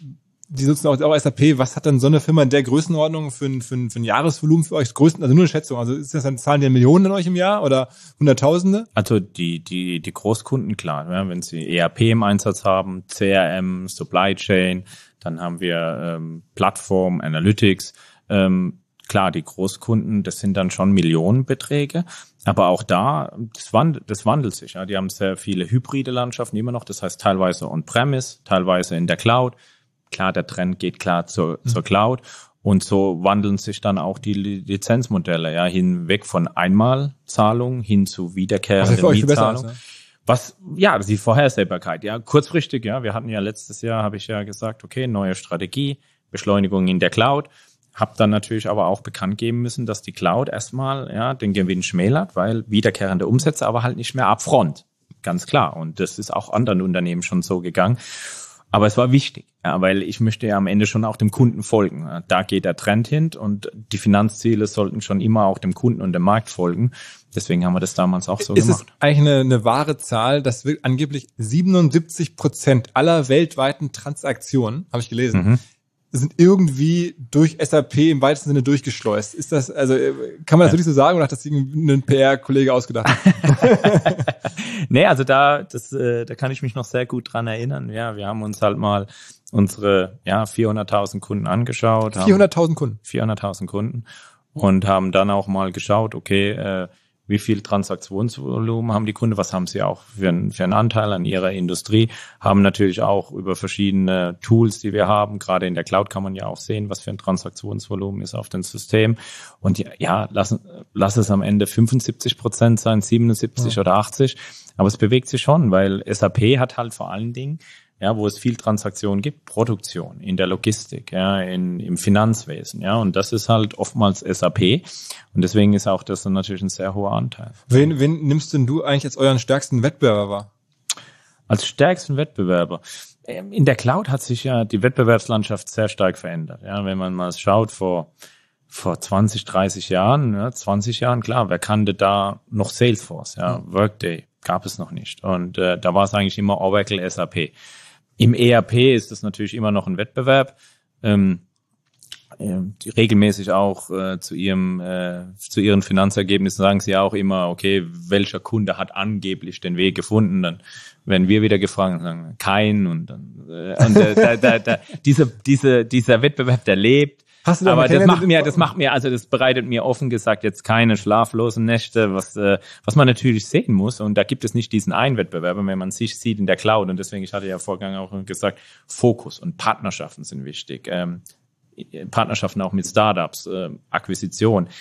Die nutzen auch, auch S A P. Was hat denn so eine Firma in der Größenordnung für ein, für ein, für ein Jahresvolumen für euch? Größten, also nur eine Schätzung. Also ist das dann, zahlen die Millionen in euch im Jahr oder Hunderttausende? Also die, die, die Großkunden, klar, ja, wenn sie E R P im Einsatz haben, C R M, Supply Chain, dann haben wir ähm, Plattform, Analytics. Ähm, klar, die Großkunden, das sind dann schon Millionenbeträge, aber auch da, das wandelt, das wandelt sich. Ja. Die haben sehr viele hybride Landschaften immer noch, das heißt teilweise on-premise, teilweise in der Cloud. Klar, der Trend geht klar zur, mhm. zur Cloud und so wandeln sich dann auch die Lizenzmodelle, ja, hinweg von Einmalzahlung hin zu wiederkehrenden Mietzahlung. Was, ja, die Vorhersehbarkeit, ja, kurzfristig, ja, wir hatten ja letztes Jahr, habe ich ja gesagt, okay, neue Strategie, Beschleunigung in der Cloud. Hab dann natürlich aber auch bekannt geben müssen, dass die Cloud erstmal ja den Gewinn schmälert, weil wiederkehrende Umsätze, aber halt nicht mehr upfront. Ganz klar. Und das ist auch anderen Unternehmen schon so gegangen. Aber es war wichtig, ja, weil ich möchte ja am Ende schon auch dem Kunden folgen. Da geht der Trend hin und die Finanzziele sollten schon immer auch dem Kunden und dem Markt folgen. Deswegen haben wir das damals auch so ist gemacht. Ist es eigentlich eine, eine wahre Zahl, dass wir angeblich siebenundsiebzig Prozent aller weltweiten Transaktionen, habe ich gelesen, mhm. sind irgendwie durch S A P im weitesten Sinne durchgeschleust. Ist das, also kann man das ja. wirklich so sagen oder hat das irgendein P R-Kollege ausgedacht? Nee, also da, das, äh, da kann ich mich noch sehr gut dran erinnern. Ja, wir haben uns halt mal unsere ja vierhunderttausend Kunden angeschaut. vierhunderttausend Kunden? vierhunderttausend Kunden und haben dann auch mal geschaut, okay, äh, wie viel Transaktionsvolumen haben die Kunden, was haben sie auch für einen, für einen Anteil an ihrer Industrie, haben natürlich auch über verschiedene Tools, die wir haben, gerade in der Cloud kann man ja auch sehen, was für ein Transaktionsvolumen ist auf dem System und ja, ja lass, lass es am Ende fünfundsiebzig Prozent sein, siebenundsiebzig ja. oder achtzig, aber es bewegt sich schon, weil S A P hat halt vor allen Dingen, ja, wo es viel Transaktionen gibt, Produktion in der Logistik, ja, in, im Finanzwesen, ja, und das ist halt oftmals S A P und deswegen ist auch das dann natürlich ein sehr hoher Anteil. Wen, wen nimmst denn du eigentlich als euren stärksten Wettbewerber wahr? Als stärksten Wettbewerber? In der Cloud hat sich ja die Wettbewerbslandschaft sehr stark verändert, ja, wenn man mal schaut, vor vor zwanzig, dreißig Jahren, ja, zwanzig Jahren, klar, wer kannte da noch Salesforce, ja, mhm. Workday gab es noch nicht und äh, da war es eigentlich immer Oracle, S A P. Im E R P ist das natürlich immer noch ein Wettbewerb, ähm, äh, regelmäßig auch äh, zu ihrem äh, zu ihren Finanzergebnissen sagen sie auch immer, okay, welcher Kunde hat angeblich den Weg gefunden, dann werden wir wieder gefragt und sagen, kein und dann äh, und äh, da, da, da, diese diese dieser Wettbewerb, der lebt. Hast du da aber das macht mir, das macht mir, also das bereitet mir offen gesagt jetzt keine schlaflosen Nächte, was äh, was man natürlich sehen muss. Und da gibt es nicht diesen einen Wettbewerber, wenn man sich sieht in der Cloud. Und deswegen, ich hatte ja vorhin auch gesagt, Fokus und Partnerschaften sind wichtig. Ähm, Partnerschaften auch mit Startups, äh, Akquisition.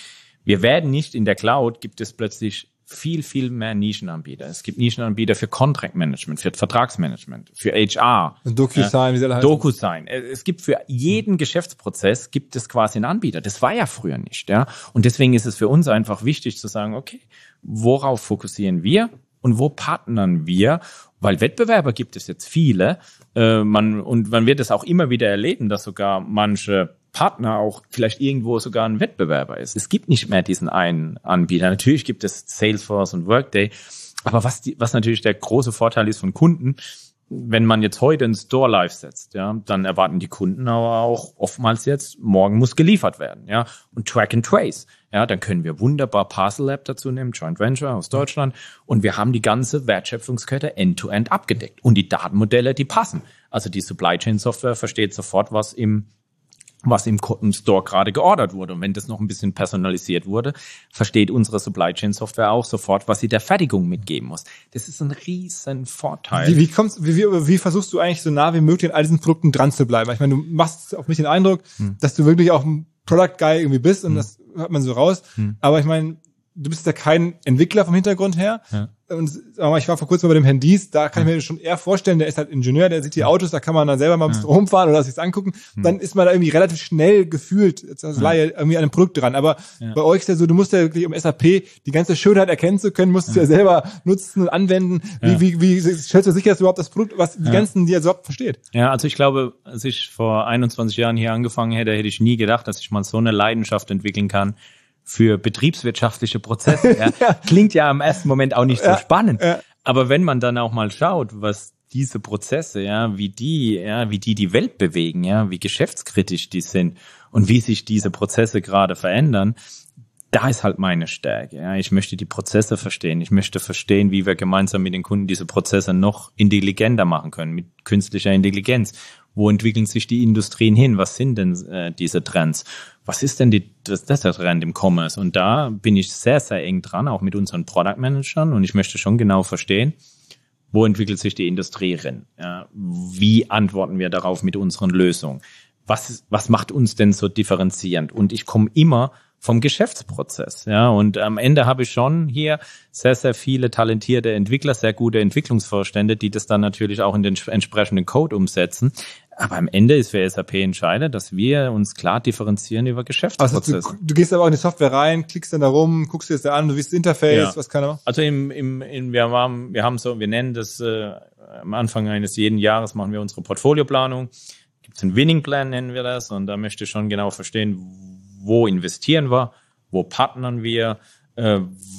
Wir werden nicht in der Cloud, gibt es plötzlich viel, viel mehr Nischenanbieter. Es gibt Nischenanbieter für Contract Management, für Vertragsmanagement, für H R. DocuSign, äh, wie sie alle heißen. DocuSign. Es gibt für jeden Geschäftsprozess gibt es quasi einen Anbieter. Das war ja früher nicht, ja. Und deswegen ist es für uns einfach wichtig zu sagen, okay, worauf fokussieren wir und wo partnern wir? Weil Wettbewerber gibt es jetzt viele. Äh, man, und man wird es auch immer wieder erleben, dass sogar manche Partner auch vielleicht irgendwo sogar ein Wettbewerber ist. Es gibt nicht mehr diesen einen Anbieter. Natürlich gibt es Salesforce und Workday. Aber was, die, was natürlich der große Vorteil ist von Kunden, wenn man jetzt heute einen Store live setzt, ja, dann erwarten die Kunden aber auch oftmals jetzt, morgen muss geliefert werden, ja, und Track and Trace, ja, dann können wir wunderbar Parcel Lab dazu nehmen, Joint Venture aus Deutschland, und wir haben die ganze Wertschöpfungskette end-to-end abgedeckt und die Datenmodelle, die passen. Also die Supply Chain Software versteht sofort, was im was im Store gerade geordert wurde. Und wenn das noch ein bisschen personalisiert wurde, versteht unsere Supply Chain Software auch sofort, was sie der Fertigung mitgeben muss. Das ist ein riesen Vorteil. Wie, wie, kommst, wie, wie, wie versuchst du eigentlich so nah wie möglich an all diesen Produkten dran zu bleiben? Ich meine, du machst auf mich den Eindruck, hm. dass du wirklich auch ein Product Guy irgendwie bist und hm. das hört man so raus. Hm. Aber ich meine, du bist ja kein Entwickler vom Hintergrund her. Ja. Und ich war vor kurzem bei dem Herrn Dies, da kann ja. ich mir schon eher vorstellen, der ist halt Ingenieur, der sieht die Autos, da kann man dann selber mal ein bisschen ja. rumfahren oder sich's angucken. Ja. Dann ist man da irgendwie relativ schnell gefühlt, als Laie, ja. irgendwie an einem Produkt dran. Aber ja. bei euch ist ja so, du musst ja wirklich, um S A P die ganze Schönheit erkennen zu können, musst ja. du ja selber nutzen und anwenden. Ja. Wie, wie, wie stellst du sicher, dass du überhaupt das Produkt, was die ja. ganzen, die er überhaupt versteht? Ja, also ich glaube, als ich vor einundzwanzig Jahren hier angefangen hätte, hätte ich nie gedacht, dass ich mal so eine Leidenschaft entwickeln kann für betriebswirtschaftliche Prozesse. Ja. ja. Klingt ja im ersten Moment auch nicht so ja. spannend. Ja. Aber wenn man dann auch mal schaut, was diese Prozesse, ja, wie die, ja, wie die die Welt bewegen, ja, wie geschäftskritisch die sind und wie sich diese Prozesse gerade verändern, da ist halt meine Stärke. Ja. Ich möchte die Prozesse verstehen. Ich möchte verstehen, wie wir gemeinsam mit den Kunden diese Prozesse noch intelligenter machen können, mit künstlicher Intelligenz. Wo entwickeln sich die Industrien hin? Was sind denn äh, diese Trends? Was ist denn die, das, das der Trend im Commerce? Und da bin ich sehr, sehr eng dran, auch mit unseren Product Managern. Und ich möchte schon genau verstehen, wo entwickelt sich die Industrie hin? Ja, wie antworten wir darauf mit unseren Lösungen? Was, was macht uns denn so differenzierend? Und ich komme immer vom Geschäftsprozess, ja, und am Ende habe ich schon hier sehr, sehr viele talentierte Entwickler, sehr gute Entwicklungsvorstände, die das dann natürlich auch in den entsprechenden Code umsetzen. Aber am Ende ist für S A P entscheidend, dass wir uns klar differenzieren über Geschäftsprozesse. Also du, du gehst aber auch in die Software rein, klickst dann da rum, guckst dir das da an, du siehst das Interface, ja. was kann er? Also im, im, in, wir haben, wir haben so, wir nennen das äh, am Anfang eines jeden Jahres machen wir unsere Portfolioplanung. Gibt es einen Winning Plan, nennen wir das, und da möchte ich schon genau verstehen, wo investieren wir, wo partnern wir, äh,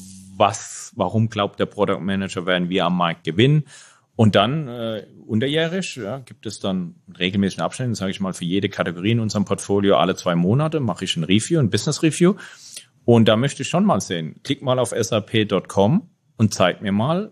was, warum glaubt der Product Manager, werden wir am Markt gewinnen. Und dann äh, unterjährig ja, gibt es dann regelmäßigen Abschnitt, sage ich mal, für jede Kategorie in unserem Portfolio alle zwei Monate mache ich ein Review, ein Business Review. Und da möchte ich schon mal sehen, klick mal auf S A P Punkt com und zeig mir mal,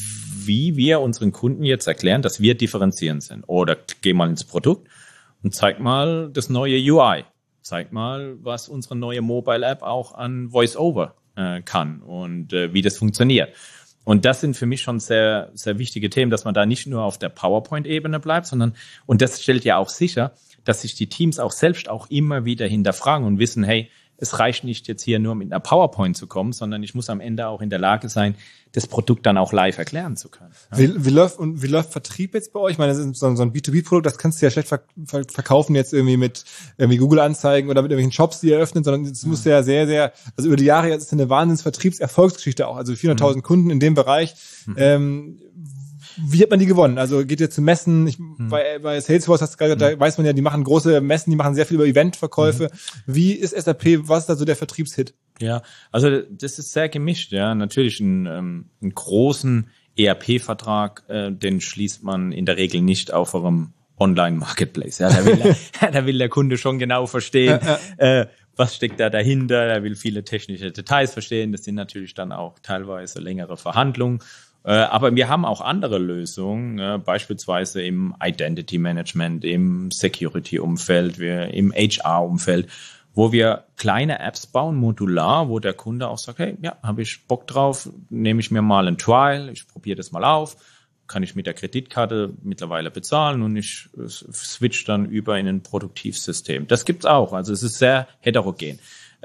wie wir unseren Kunden jetzt erklären, dass wir differenzierend sind. Oder geh mal ins Produkt und zeig mal das neue U I. Zeig mal, was unsere neue Mobile-App auch an Voice-Over äh, kann und äh, wie das funktioniert. Und das sind für mich schon sehr, sehr wichtige Themen, dass man da nicht nur auf der PowerPoint-Ebene bleibt, sondern, und das stellt ja auch sicher, dass sich die Teams auch selbst auch immer wieder hinterfragen und wissen, hey, es reicht nicht jetzt hier nur mit einer PowerPoint zu kommen, sondern ich muss am Ende auch in der Lage sein, das Produkt dann auch live erklären zu können. Ja. Wie, wie läuft und wie läuft Vertrieb jetzt bei euch? Ich meine, das ist so, so ein B zwei B-Produkt, das kannst du ja schlecht verk- verkaufen jetzt irgendwie mit irgendwie Google-Anzeigen oder mit irgendwelchen Shops, die eröffnen, sondern es muss ja sehr, sehr, also über die Jahre jetzt ist eine Wahnsinns-Vertriebserfolgsgeschichte auch, also vierhunderttausend mhm. Kunden in dem Bereich. Mhm. Ähm, Wie hat man die gewonnen? Also geht ihr zu Messen? Ich, hm. bei, bei Salesforce hast du gerade, hm. da weiß man ja, die machen große Messen, die machen sehr viel über Eventverkäufe. Hm. Wie ist S A P? Was ist da so der Vertriebshit? Ja, also das ist sehr gemischt. Ja, natürlich einen, ähm, einen großen E R P-Vertrag, äh, den schließt man in der Regel nicht auf eurem Online-Marketplace. Ja, da will, da will der Kunde schon genau verstehen. Ja, ja. Äh, was steckt da dahinter? Er will viele technische Details verstehen. Das sind natürlich dann auch teilweise längere Verhandlungen. Aber wir haben auch andere Lösungen, beispielsweise im Identity Management, im Security-Umfeld, im H R-Umfeld, wo wir kleine Apps bauen, modular, wo der Kunde auch sagt, hey, ja, habe ich Bock drauf, nehme ich mir mal ein Trial, ich probiere das mal auf, kann ich mit der Kreditkarte mittlerweile bezahlen und ich switch dann über in ein Produktivsystem. Das gibt's auch, also es ist sehr heterogen.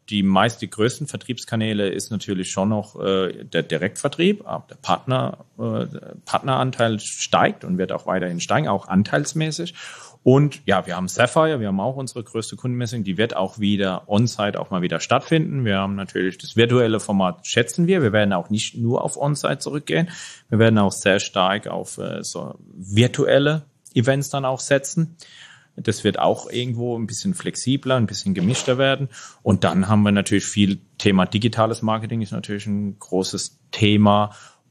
die meist die größten Vertriebskanäle ist natürlich schon noch äh, der Direktvertrieb, aber der Partner, äh, der Partneranteil steigt und wird auch weiterhin steigen, auch anteilsmäßig. Und ja, wir haben Sapphire, wir haben auch unsere größte Kundenmessung, die wird auch wieder on-site auch mal wieder stattfinden. Wir haben natürlich das virtuelle Format, schätzen wir. Wir werden auch nicht nur auf on-site zurückgehen. Wir werden auch sehr stark auf äh, so virtuelle Events dann auch setzen. Das wird auch irgendwo ein bisschen flexibler, ein bisschen gemischter werden. Und dann haben wir natürlich viel Thema digitales Marketing ist natürlich ein großes Thema.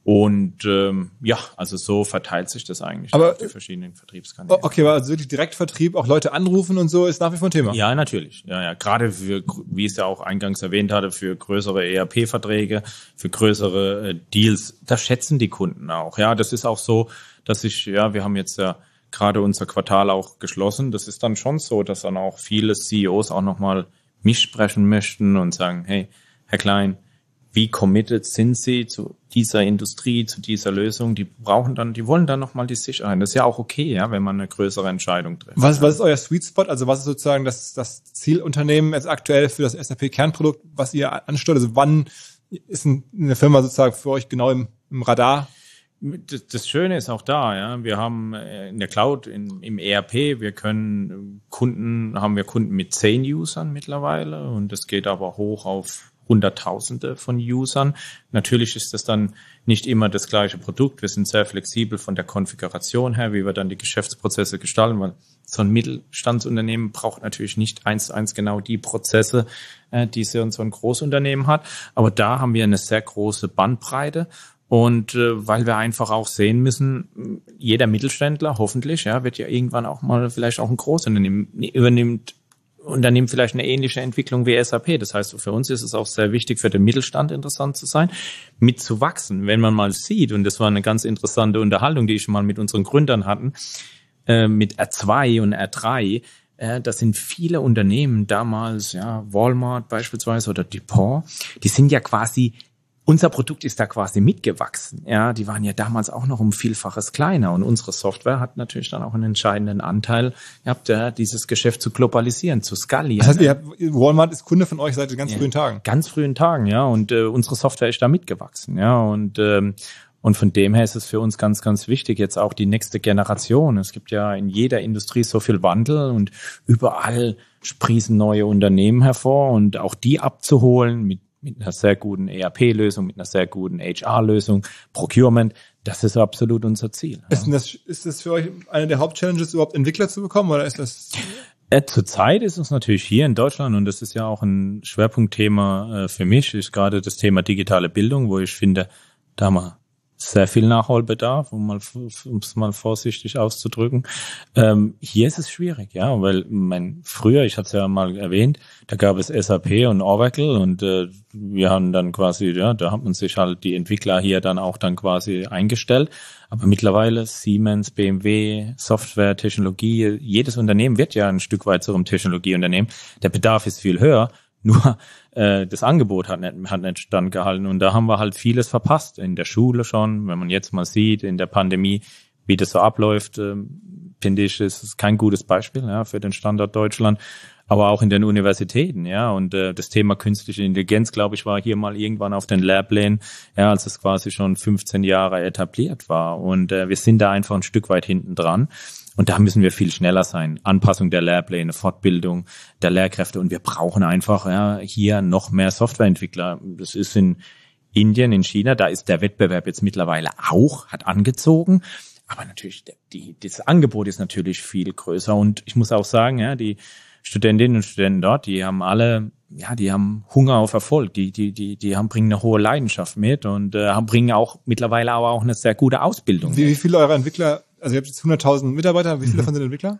Und ähm, ja, also so verteilt sich das eigentlich aber, auf die verschiedenen Vertriebskanäle. Okay, aber also wirklich Direktvertrieb, auch Leute anrufen und so, ist nach wie vor ein Thema? Ja, natürlich. Ja, ja. Gerade für, wie ich es ja auch eingangs erwähnt hatte, für größere E R P-Verträge, für größere äh, Deals, das schätzen die Kunden auch. Ja, das ist auch so, dass ich, ja, wir haben jetzt ja gerade unser Quartal auch geschlossen. Das ist dann schon so, dass dann auch viele C E Os auch nochmal mich sprechen möchten und sagen, hey, Herr Klein, wie committed sind Sie zu dieser Industrie, zu dieser Lösung? Die brauchen dann, die wollen dann nochmal die Sicherheit. Das ist ja auch okay, ja, wenn man eine größere Entscheidung trifft. Was, was ist euer Sweet Spot? Also was ist sozusagen das, das Zielunternehmen jetzt aktuell für das S A P-Kernprodukt, was ihr ansteuert? Also wann ist eine Firma sozusagen für euch genau im, im Radar? Das, das Schöne ist auch da, ja. Wir haben in der Cloud, in, im E R P, wir können Kunden, haben wir Kunden mit zehn Usern mittlerweile und das geht aber hoch auf Hunderttausende von Usern. Natürlich ist das dann nicht immer das gleiche Produkt. Wir sind sehr flexibel von der Konfiguration her, wie wir dann die Geschäftsprozesse gestalten, weil so ein Mittelstandsunternehmen braucht natürlich nicht eins zu eins genau die Prozesse, äh, die so ein Großunternehmen hat. Aber da haben wir eine sehr große Bandbreite. Und äh, weil wir einfach auch sehen müssen, jeder Mittelständler, hoffentlich, ja, wird ja irgendwann auch mal vielleicht auch ein Großunternehmen übernimmt, Unternehmen vielleicht eine ähnliche Entwicklung wie S A P. Das heißt, für uns ist es auch sehr wichtig, für den Mittelstand interessant zu sein, mitzuwachsen. Wenn man mal sieht, und das war eine ganz interessante Unterhaltung, die ich mal mit unseren Gründern hatten, äh, mit R zwei und R drei, äh, das sind viele Unternehmen damals, ja, Walmart beispielsweise oder DuPont, die sind ja quasi, unser Produkt ist da quasi mitgewachsen. Ja, die waren ja damals auch noch um Vielfaches kleiner und unsere Software hat natürlich dann auch einen entscheidenden Anteil gehabt, ja, dieses Geschäft zu globalisieren, zu skalieren. Das heißt, ihr habt, Walmart ist Kunde von euch seit ganz ja, frühen Tagen. Ganz frühen Tagen, ja, und äh, unsere Software ist da mitgewachsen, ja, und ähm, und von dem her ist es für uns ganz, ganz wichtig, jetzt auch die nächste Generation. Es gibt ja in jeder Industrie so viel Wandel und überall sprießen neue Unternehmen hervor und auch die abzuholen mit mit einer sehr guten E R P-Lösung, mit einer sehr guten H R-Lösung, Procurement, das ist absolut unser Ziel. Ja. Ist, das, ist das für euch eine der Hauptchallenges, überhaupt Entwickler zu bekommen, oder ist das? Äh, zurzeit ist es natürlich hier in Deutschland, und das ist ja auch ein Schwerpunktthema äh, für mich, ist gerade das Thema digitale Bildung, wo ich finde, da haben wir sehr viel Nachholbedarf, um mal, um es mal vorsichtig auszudrücken. Ähm, hier ist es schwierig, ja, weil mein früher, ich hatte es ja mal erwähnt, da gab es S A P und Oracle und äh, wir haben dann quasi, ja, da hat man sich halt die Entwickler hier dann auch dann quasi eingestellt. Aber mittlerweile Siemens, B M W, Software, Technologie, jedes Unternehmen wird ja ein Stück weit zu einem Technologieunternehmen. Der Bedarf ist viel höher. Nur äh, das Angebot hat nicht, hat nicht standgehalten und da haben wir halt vieles verpasst. In der Schule schon, wenn man jetzt mal sieht, in der Pandemie, wie das so abläuft, äh, finde ich, ist es kein gutes Beispiel, ja, für den Standort Deutschland. Aber auch in den Universitäten, ja, und äh, das Thema künstliche Intelligenz, glaube ich, war hier mal irgendwann auf den Lehrplänen, ja, als es quasi schon fünfzehn Jahre etabliert war. Und äh, wir sind da einfach ein Stück weit hinten dran. Und da müssen wir viel schneller sein. Anpassung der Lehrpläne, Fortbildung der Lehrkräfte. Und wir brauchen einfach ja hier noch mehr Softwareentwickler. Das ist in Indien, in China, da ist der Wettbewerb jetzt mittlerweile auch, hat angezogen. Aber natürlich, die, das Angebot ist natürlich viel größer. Und ich muss auch sagen, ja, die Studentinnen und Studenten dort, die haben alle, ja, die haben Hunger auf Erfolg. Die, die, die, die haben, bringen eine hohe Leidenschaft mit und äh, bringen auch mittlerweile aber auch eine sehr gute Ausbildung. Wie, wie viele eurer Entwickler, also ihr habt jetzt hunderttausend Mitarbeiter, wie viele mhm. davon sind Entwickler?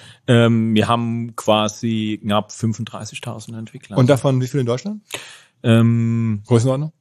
Ähm, wir haben quasi knapp fünfunddreißigtausend Entwickler. Und davon wie viele in Deutschland? Ähm, Größenordnung?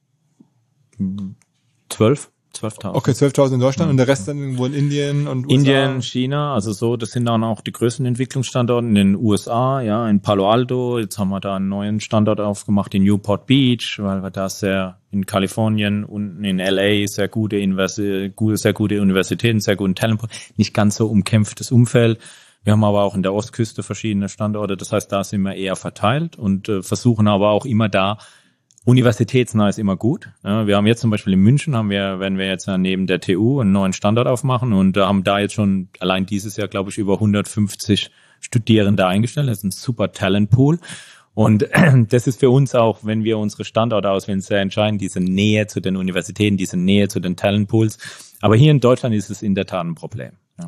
Zwölf. zwölftausend. Okay, zwölftausend in Deutschland, mhm. und der Rest dann irgendwo in Indien und U S A? Indien, China, also so, das sind dann auch die größten Entwicklungsstandorte in den U S A, ja, in Palo Alto. Jetzt haben wir da einen neuen Standort aufgemacht in Newport Beach, weil wir da sehr in Kalifornien und in L A sehr gute, Universi- gute, sehr gute Universitäten, sehr guten Talent, nicht ganz so umkämpftes Umfeld. Wir haben aber auch in der Ostküste verschiedene Standorte. Das heißt, da sind wir eher verteilt und äh, versuchen aber auch immer da, universitätsnah ist immer gut. Ja, wir haben jetzt zum Beispiel in München, haben wir, werden wir jetzt neben der T U einen neuen Standort aufmachen und äh, haben da jetzt schon allein dieses Jahr, glaube ich, über hundertfünfzig Studierende eingestellt. Das ist ein super Talentpool. Und äh, das ist für uns auch, wenn wir unsere Standorte auswählen, sehr entscheidend, diese Nähe zu den Universitäten, diese Nähe zu den Talentpools. Aber hier in Deutschland ist es in der Tat ein Problem. Ja.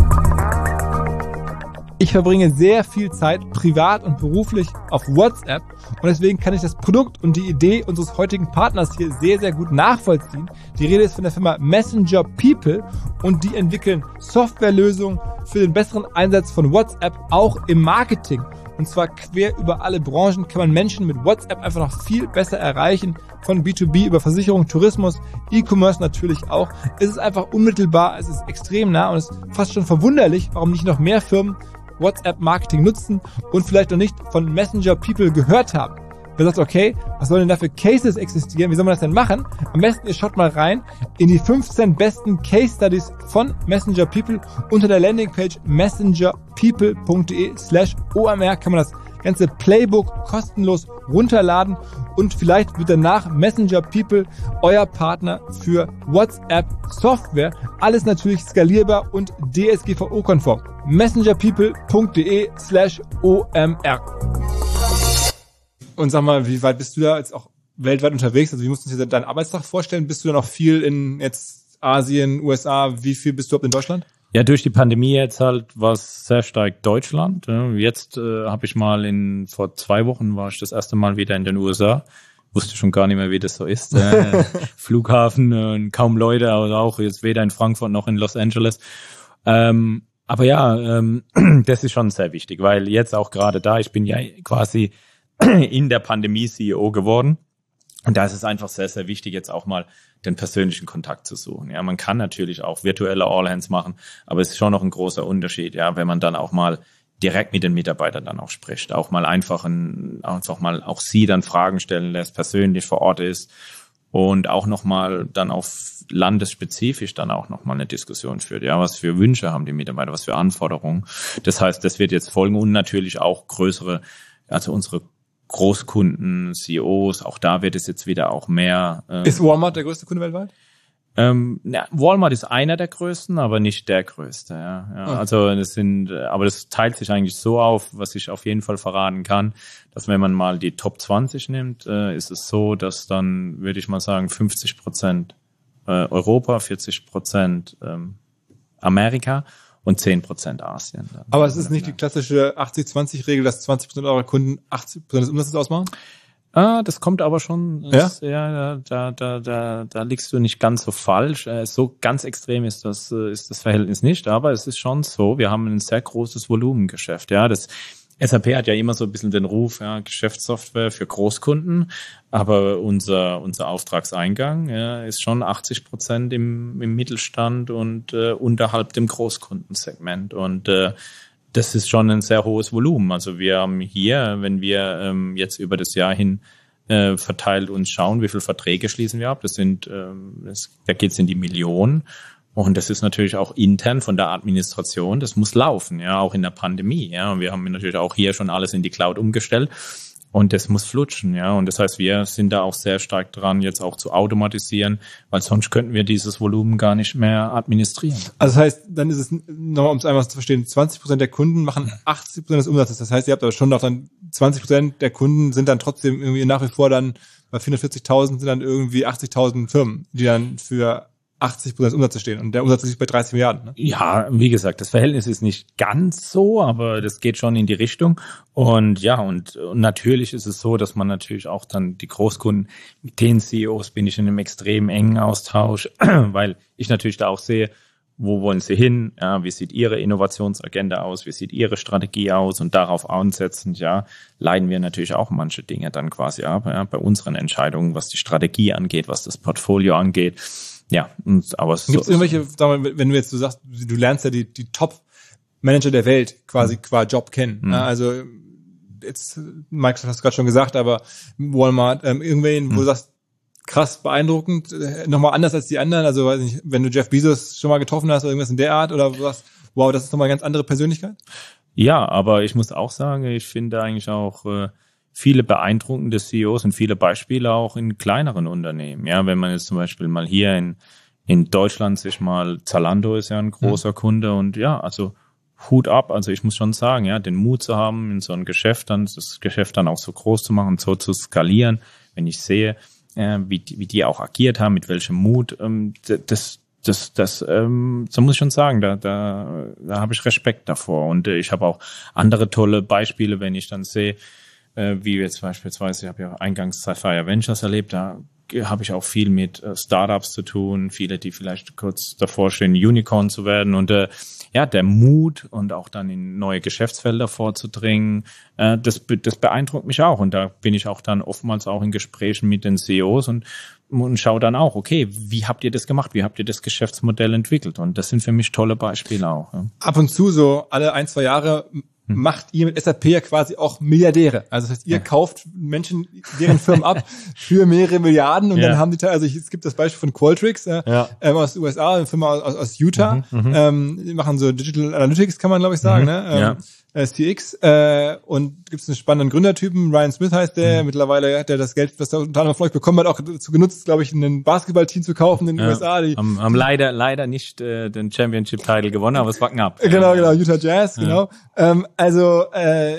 Ich verbringe sehr viel Zeit privat und beruflich auf WhatsApp und deswegen kann ich das Produkt und die Idee unseres heutigen Partners hier sehr, sehr gut nachvollziehen. Die Rede ist von der Firma Messenger People und die entwickeln Softwarelösungen für den besseren Einsatz von WhatsApp auch im Marketing. Und zwar quer über alle Branchen kann man Menschen mit WhatsApp einfach noch viel besser erreichen. Von B zwei B über Versicherung, Tourismus, E-Commerce natürlich auch. Es ist einfach unmittelbar, es ist extrem nah und es ist fast schon verwunderlich, warum nicht noch mehr Firmen WhatsApp-Marketing nutzen und vielleicht noch nicht von Messenger People gehört haben. Wer sagt, okay, was sollen denn da für Cases existieren? Wie soll man das denn machen? Am besten, ihr schaut mal rein in die fünfzehn besten Case Studies von Messenger People. Unter der Landingpage messengerpeople.de slash omr kann man das ganze Playbook kostenlos runterladen und vielleicht wird danach Messenger People euer Partner für WhatsApp Software. Alles natürlich skalierbar und D S G V O-konform. messengerpeople.de slash omr. Und sag mal, wie weit bist du da jetzt auch weltweit unterwegs? Also wie musst du dir deinen Arbeitstag vorstellen? Bist du dann auch viel in jetzt Asien, U S A? Wie viel bist du überhaupt in Deutschland? Ja, durch die Pandemie jetzt halt war es sehr stark Deutschland. Jetzt äh, habe ich mal in, vor zwei Wochen war ich das erste Mal wieder in den U S A. Wusste schon gar nicht mehr, wie das so ist. Äh, Flughafen, äh, kaum Leute, also auch jetzt weder in Frankfurt noch in Los Angeles. Ähm, aber ja, ähm, das ist schon sehr wichtig, weil jetzt auch gerade da, ich bin ja quasi in der Pandemie C E O geworden. Und da ist es einfach sehr, sehr wichtig, jetzt auch mal den persönlichen Kontakt zu suchen. Ja, man kann natürlich auch virtuelle All-Hands machen, aber es ist schon noch ein großer Unterschied, ja, wenn man dann auch mal direkt mit den Mitarbeitern dann auch spricht, auch mal einfach ein, einfach mal auch sie dann Fragen stellen lässt, persönlich vor Ort ist und auch nochmal dann auf landesspezifisch dann auch nochmal eine Diskussion führt. Ja, was für Wünsche haben die Mitarbeiter, was für Anforderungen. Das heißt, das wird jetzt folgen und natürlich auch größere, also unsere Großkunden, C E Os, auch da wird es jetzt wieder auch mehr. Ähm, ist Walmart der größte Kunde weltweit? Ähm, ja, Walmart ist einer der größten, aber nicht der größte. Ja, ja. Okay. Also das sind, aber das teilt sich eigentlich so auf, was ich auf jeden Fall verraten kann, dass wenn man mal die Top zwanzig nimmt, äh, ist es so, dass dann, würde ich mal sagen, fünfzig Prozent äh, Europa, vierzig Prozent ähm, Amerika und zehn Prozent Asien. Dann. Aber es ist nicht die klassische achtzig zwanzig Regel, dass zwanzig Prozent eurer Kunden achtzig Prozent des Umsatzes ausmachen? Ah, das kommt aber schon. Ja, ja da, da, da, da liegst du nicht ganz so falsch. So ganz extrem ist das, ist das Verhältnis nicht, aber es ist schon so. Wir haben ein sehr großes Volumengeschäft. Ja, das S A P hat ja immer so ein bisschen den Ruf, ja, Geschäftssoftware für Großkunden, aber unser unser Auftragseingang ja, ist schon achtzig Prozent im, im Mittelstand und äh, unterhalb dem Großkundensegment und äh, das ist schon ein sehr hohes Volumen. Also wir haben hier, wenn wir ähm, jetzt über das Jahr hin äh, verteilt uns schauen, wie viele Verträge schließen wir ab, das sind, ähm, das, da geht es in die Millionen. Und das ist natürlich auch intern von der Administration, das muss laufen, ja, auch in der Pandemie, ja. Und wir haben natürlich auch hier schon alles in die Cloud umgestellt und das muss flutschen, ja. Und das heißt, wir sind da auch sehr stark dran, jetzt auch zu automatisieren, weil sonst könnten wir dieses Volumen gar nicht mehr administrieren. Also das heißt, dann ist es, nochmal um es einfach zu verstehen, zwanzig Prozent der Kunden machen achtzig Prozent des Umsatzes. Das heißt, ihr habt aber schon noch dann zwanzig Prozent der Kunden sind dann trotzdem irgendwie nach wie vor dann, bei vierhundertvierzigtausend sind dann irgendwie achtzigtausend Firmen, die dann für achtzig Prozent des Umsatzes stehen und der Umsatz liegt bei dreißig Milliarden. Ne? Ja, wie gesagt, das Verhältnis ist nicht ganz so, aber das geht schon in die Richtung. Und ja, und, und natürlich ist es so, dass man natürlich auch dann die Großkunden, mit den C E Os bin ich in einem extrem engen Austausch, weil ich natürlich da auch sehe, wo wollen sie hin, ja, wie sieht ihre Innovationsagenda aus, wie sieht ihre Strategie aus und darauf ansetzend, ja, leiten wir natürlich auch manche Dinge dann quasi ab, ja, bei unseren Entscheidungen, was die Strategie angeht, was das Portfolio angeht. Ja, und, aber es gibt es so, irgendwelche, sagen wir, wenn du jetzt so sagst, du lernst ja die, die Top-Manager der Welt quasi mhm. qua Job kennen. Mhm. Also jetzt, Microsoft hast du gerade schon gesagt, aber Walmart, ähm, irgendwen, mhm. wo du sagst, krass, beeindruckend, äh, nochmal anders als die anderen. Also weiß nicht, wenn du Jeff Bezos schon mal getroffen hast oder irgendwas in der Art oder was, wow, das ist nochmal eine ganz andere Persönlichkeit? Ja, aber ich muss auch sagen, ich finde eigentlich auch äh, viele beeindruckende C E Os und viele Beispiele auch in kleineren Unternehmen. Ja, wenn man jetzt zum Beispiel mal hier in in Deutschland sich mal, Zalando ist ja ein großer mhm. Kunde und ja, also Hut ab. Also ich muss schon sagen, ja, den Mut zu haben, in so ein Geschäft dann, das Geschäft dann auch so groß zu machen, so zu skalieren, wenn ich sehe, äh, wie, die, wie die auch agiert haben, mit welchem Mut, ähm, das, das, das, ähm, so muss ich schon sagen, da, da, da habe ich Respekt davor. Und äh, ich habe auch andere tolle Beispiele, wenn ich dann sehe, äh, wie jetzt beispielsweise, ich habe ja eingangs Sapphire Ventures erlebt, da habe ich auch viel mit äh, Startups zu tun, viele, die vielleicht kurz davor stehen, Unicorn zu werden und äh, ja, der Mut und auch dann in neue Geschäftsfelder vorzudringen, äh, das, das beeindruckt mich auch und da bin ich auch dann oftmals auch in Gesprächen mit den C E Os und, und schaue dann auch, okay, wie habt ihr das gemacht, wie habt ihr das Geschäftsmodell entwickelt und das sind für mich tolle Beispiele auch. Ja. Ab und zu so alle ein, zwei Jahre macht ihr mit S A P ja quasi auch Milliardäre. Also das heißt, ihr ja. kauft Menschen, deren Firmen ab für mehrere Milliarden und ja. dann haben die, also es gibt das Beispiel von Qualtrics äh, ja. ähm, aus den U S A, eine Firma aus, aus Utah, mhm, ähm, die machen so Digital Analytics, kann man glaube ich sagen, mhm, ne? Ähm, ja. S T X äh, und gibt es einen spannenden Gründertypen, Ryan Smith heißt der, mhm. mittlerweile hat er das Geld, was er unter anderem von euch bekommen hat, auch dazu genutzt, glaube ich, ein Basketballteam zu kaufen in den ja. U S A. Die haben, haben leider leider nicht äh, den Championship-Title gewonnen, aber es war knapp. Genau, genau, Utah Jazz, ja. genau. Ähm, also äh,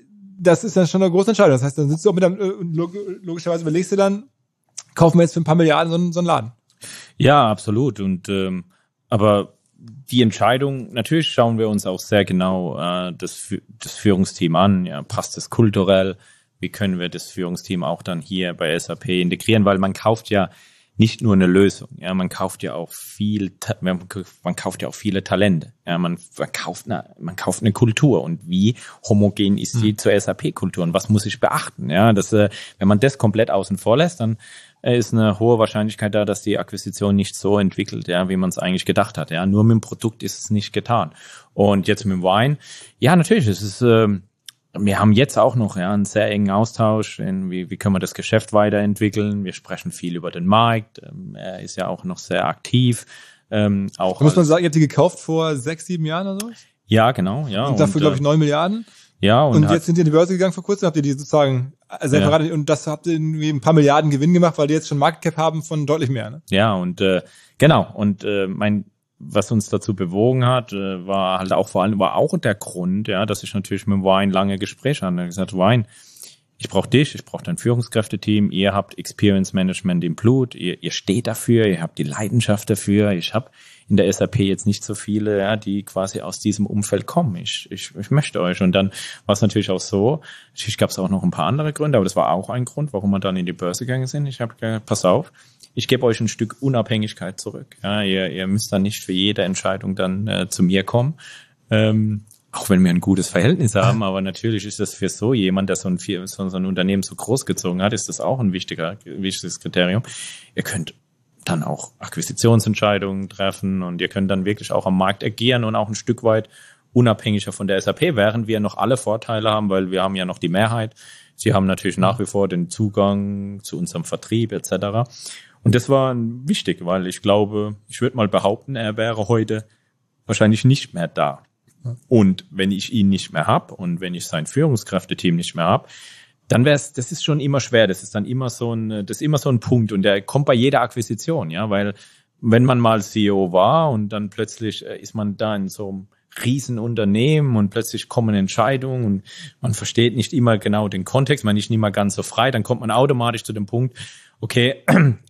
das ist dann schon eine große Entscheidung. Das heißt, dann sitzt du auch mit einem, log- logischerweise überlegst du dann, kaufen wir jetzt für ein paar Milliarden so einen, so einen Laden. Ja, absolut. Und ähm, aber die Entscheidung, natürlich schauen wir uns auch sehr genau äh, das, das Führungsteam an. Ja, passt es kulturell? Wie können wir das Führungsteam auch dann hier bei S A P integrieren? Weil man kauft ja nicht nur eine Lösung. Ja, man kauft ja auch viel, man, man kauft ja auch viele Talente. Ja, man, man kauft eine, man kauft eine Kultur. Und wie homogen ist die mhm. zur S A P-Kultur? Und was muss ich beachten? Ja, das, äh, wenn man das komplett außen vor lässt, dann ist eine hohe Wahrscheinlichkeit da, dass die Akquisition nicht so entwickelt, ja, wie man es eigentlich gedacht hat. Ja, nur mit dem Produkt ist es nicht getan. Und jetzt mit dem Wein, ja, natürlich, es ist, äh, wir haben jetzt auch noch ja einen sehr engen Austausch, in wie, wie können wir das Geschäft weiterentwickeln. Wir sprechen viel über den Markt. Ähm, er ist ja auch noch sehr aktiv. Ähm, auch muss man sagen, ihr habt die gekauft vor sechs, sieben Jahren oder so? Ja, genau, ja. Und dafür, und, glaube ich, neun Milliarden. Ja, und, und jetzt hat, sind die in die Börse gegangen vor kurzem, habt ihr die sozusagen separat ja. und das habt ihr irgendwie ein paar Milliarden Gewinn gemacht, weil die jetzt schon Market Cap haben von deutlich mehr, ne? Ja, und äh, genau, und äh, mein was uns dazu bewogen hat, äh, war halt auch vor allem war auch der Grund, ja, dass ich natürlich mit Wine lange Gespräche hatte. Ich habe gesagt, Wine, ich brauche dich, ich brauche dein Führungskräfteteam, ihr habt Experience Management im Blut, ihr, ihr steht dafür, ihr habt die Leidenschaft dafür. Ich habe in der S A P jetzt nicht so viele, ja, die quasi aus diesem Umfeld kommen. Ich, ich, ich möchte euch. Und dann war es natürlich auch so, natürlich gab es auch noch ein paar andere Gründe, aber das war auch ein Grund, warum wir dann in die Börse gegangen sind. Ich habe gesagt, pass auf, ich gebe euch ein Stück Unabhängigkeit zurück. Ja, ihr, ihr müsst dann nicht für jede Entscheidung dann äh, zu mir kommen. Ähm, Auch wenn wir ein gutes Verhältnis haben, aber natürlich ist das für so jemand, der so ein, so ein Unternehmen so großgezogen hat, ist das auch ein wichtiger, wichtiges Kriterium. Ihr könnt dann auch Akquisitionsentscheidungen treffen und ihr könnt dann wirklich auch am Markt agieren und auch ein Stück weit unabhängiger von der S A P, während wir noch alle Vorteile haben, weil wir haben ja noch die Mehrheit. Sie haben natürlich nach wie vor den Zugang zu unserem Vertrieb et cetera. Und das war wichtig, weil ich glaube, ich würde mal behaupten, er wäre heute wahrscheinlich nicht mehr da. Und wenn ich ihn nicht mehr habe und wenn ich sein Führungskräfteteam nicht mehr habe, dann wäre es, das ist schon immer schwer. Das ist dann immer so ein, das ist immer so ein Punkt und der kommt bei jeder Akquisition, ja, weil wenn man mal C E O war und dann plötzlich ist man da in so einem Riesenunternehmen und plötzlich kommen Entscheidungen und man versteht nicht immer genau den Kontext, man ist nicht immer ganz so frei, dann kommt man automatisch zu dem Punkt, okay,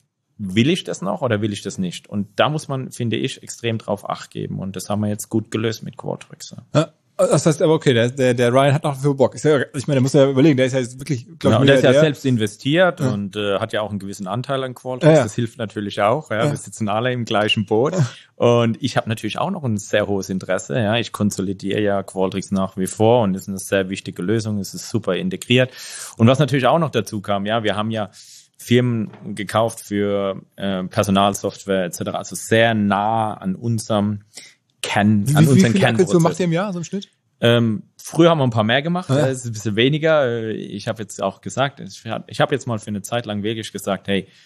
will ich das noch oder will ich das nicht? Und da muss man, finde ich, extrem drauf Acht geben. Und das haben wir jetzt gut gelöst mit Qualtrics. Ja, das heißt aber, okay, der, der, der Ryan hat noch für Bock. Ich meine, der muss ja überlegen, der ist ja jetzt wirklich, glaube ich, ja, und der ist ja der, selbst investiert ja. und äh, hat ja auch einen gewissen Anteil an Qualtrics. Ja, ja. Das hilft natürlich auch. Ja. Ja. Wir sitzen alle im gleichen Boot. Ja. Und ich habe natürlich auch noch ein sehr hohes Interesse. Ja, ich konsolidiere ja Qualtrics nach wie vor und das ist eine sehr wichtige Lösung. Es ist super integriert. Und was natürlich auch noch dazu kam, ja, wir haben ja Firmen gekauft für äh, Personalsoftware et cetera. Also sehr nah an unserem Kern, wie, an wie, unseren wie Kernprozess. Wie macht ihr im Jahr so im Schnitt? Ähm, früher haben wir ein paar mehr gemacht, ja. Es ist ein bisschen weniger. Ich habe jetzt auch gesagt, ich habe jetzt mal für eine Zeit lang wirklich gesagt, hey,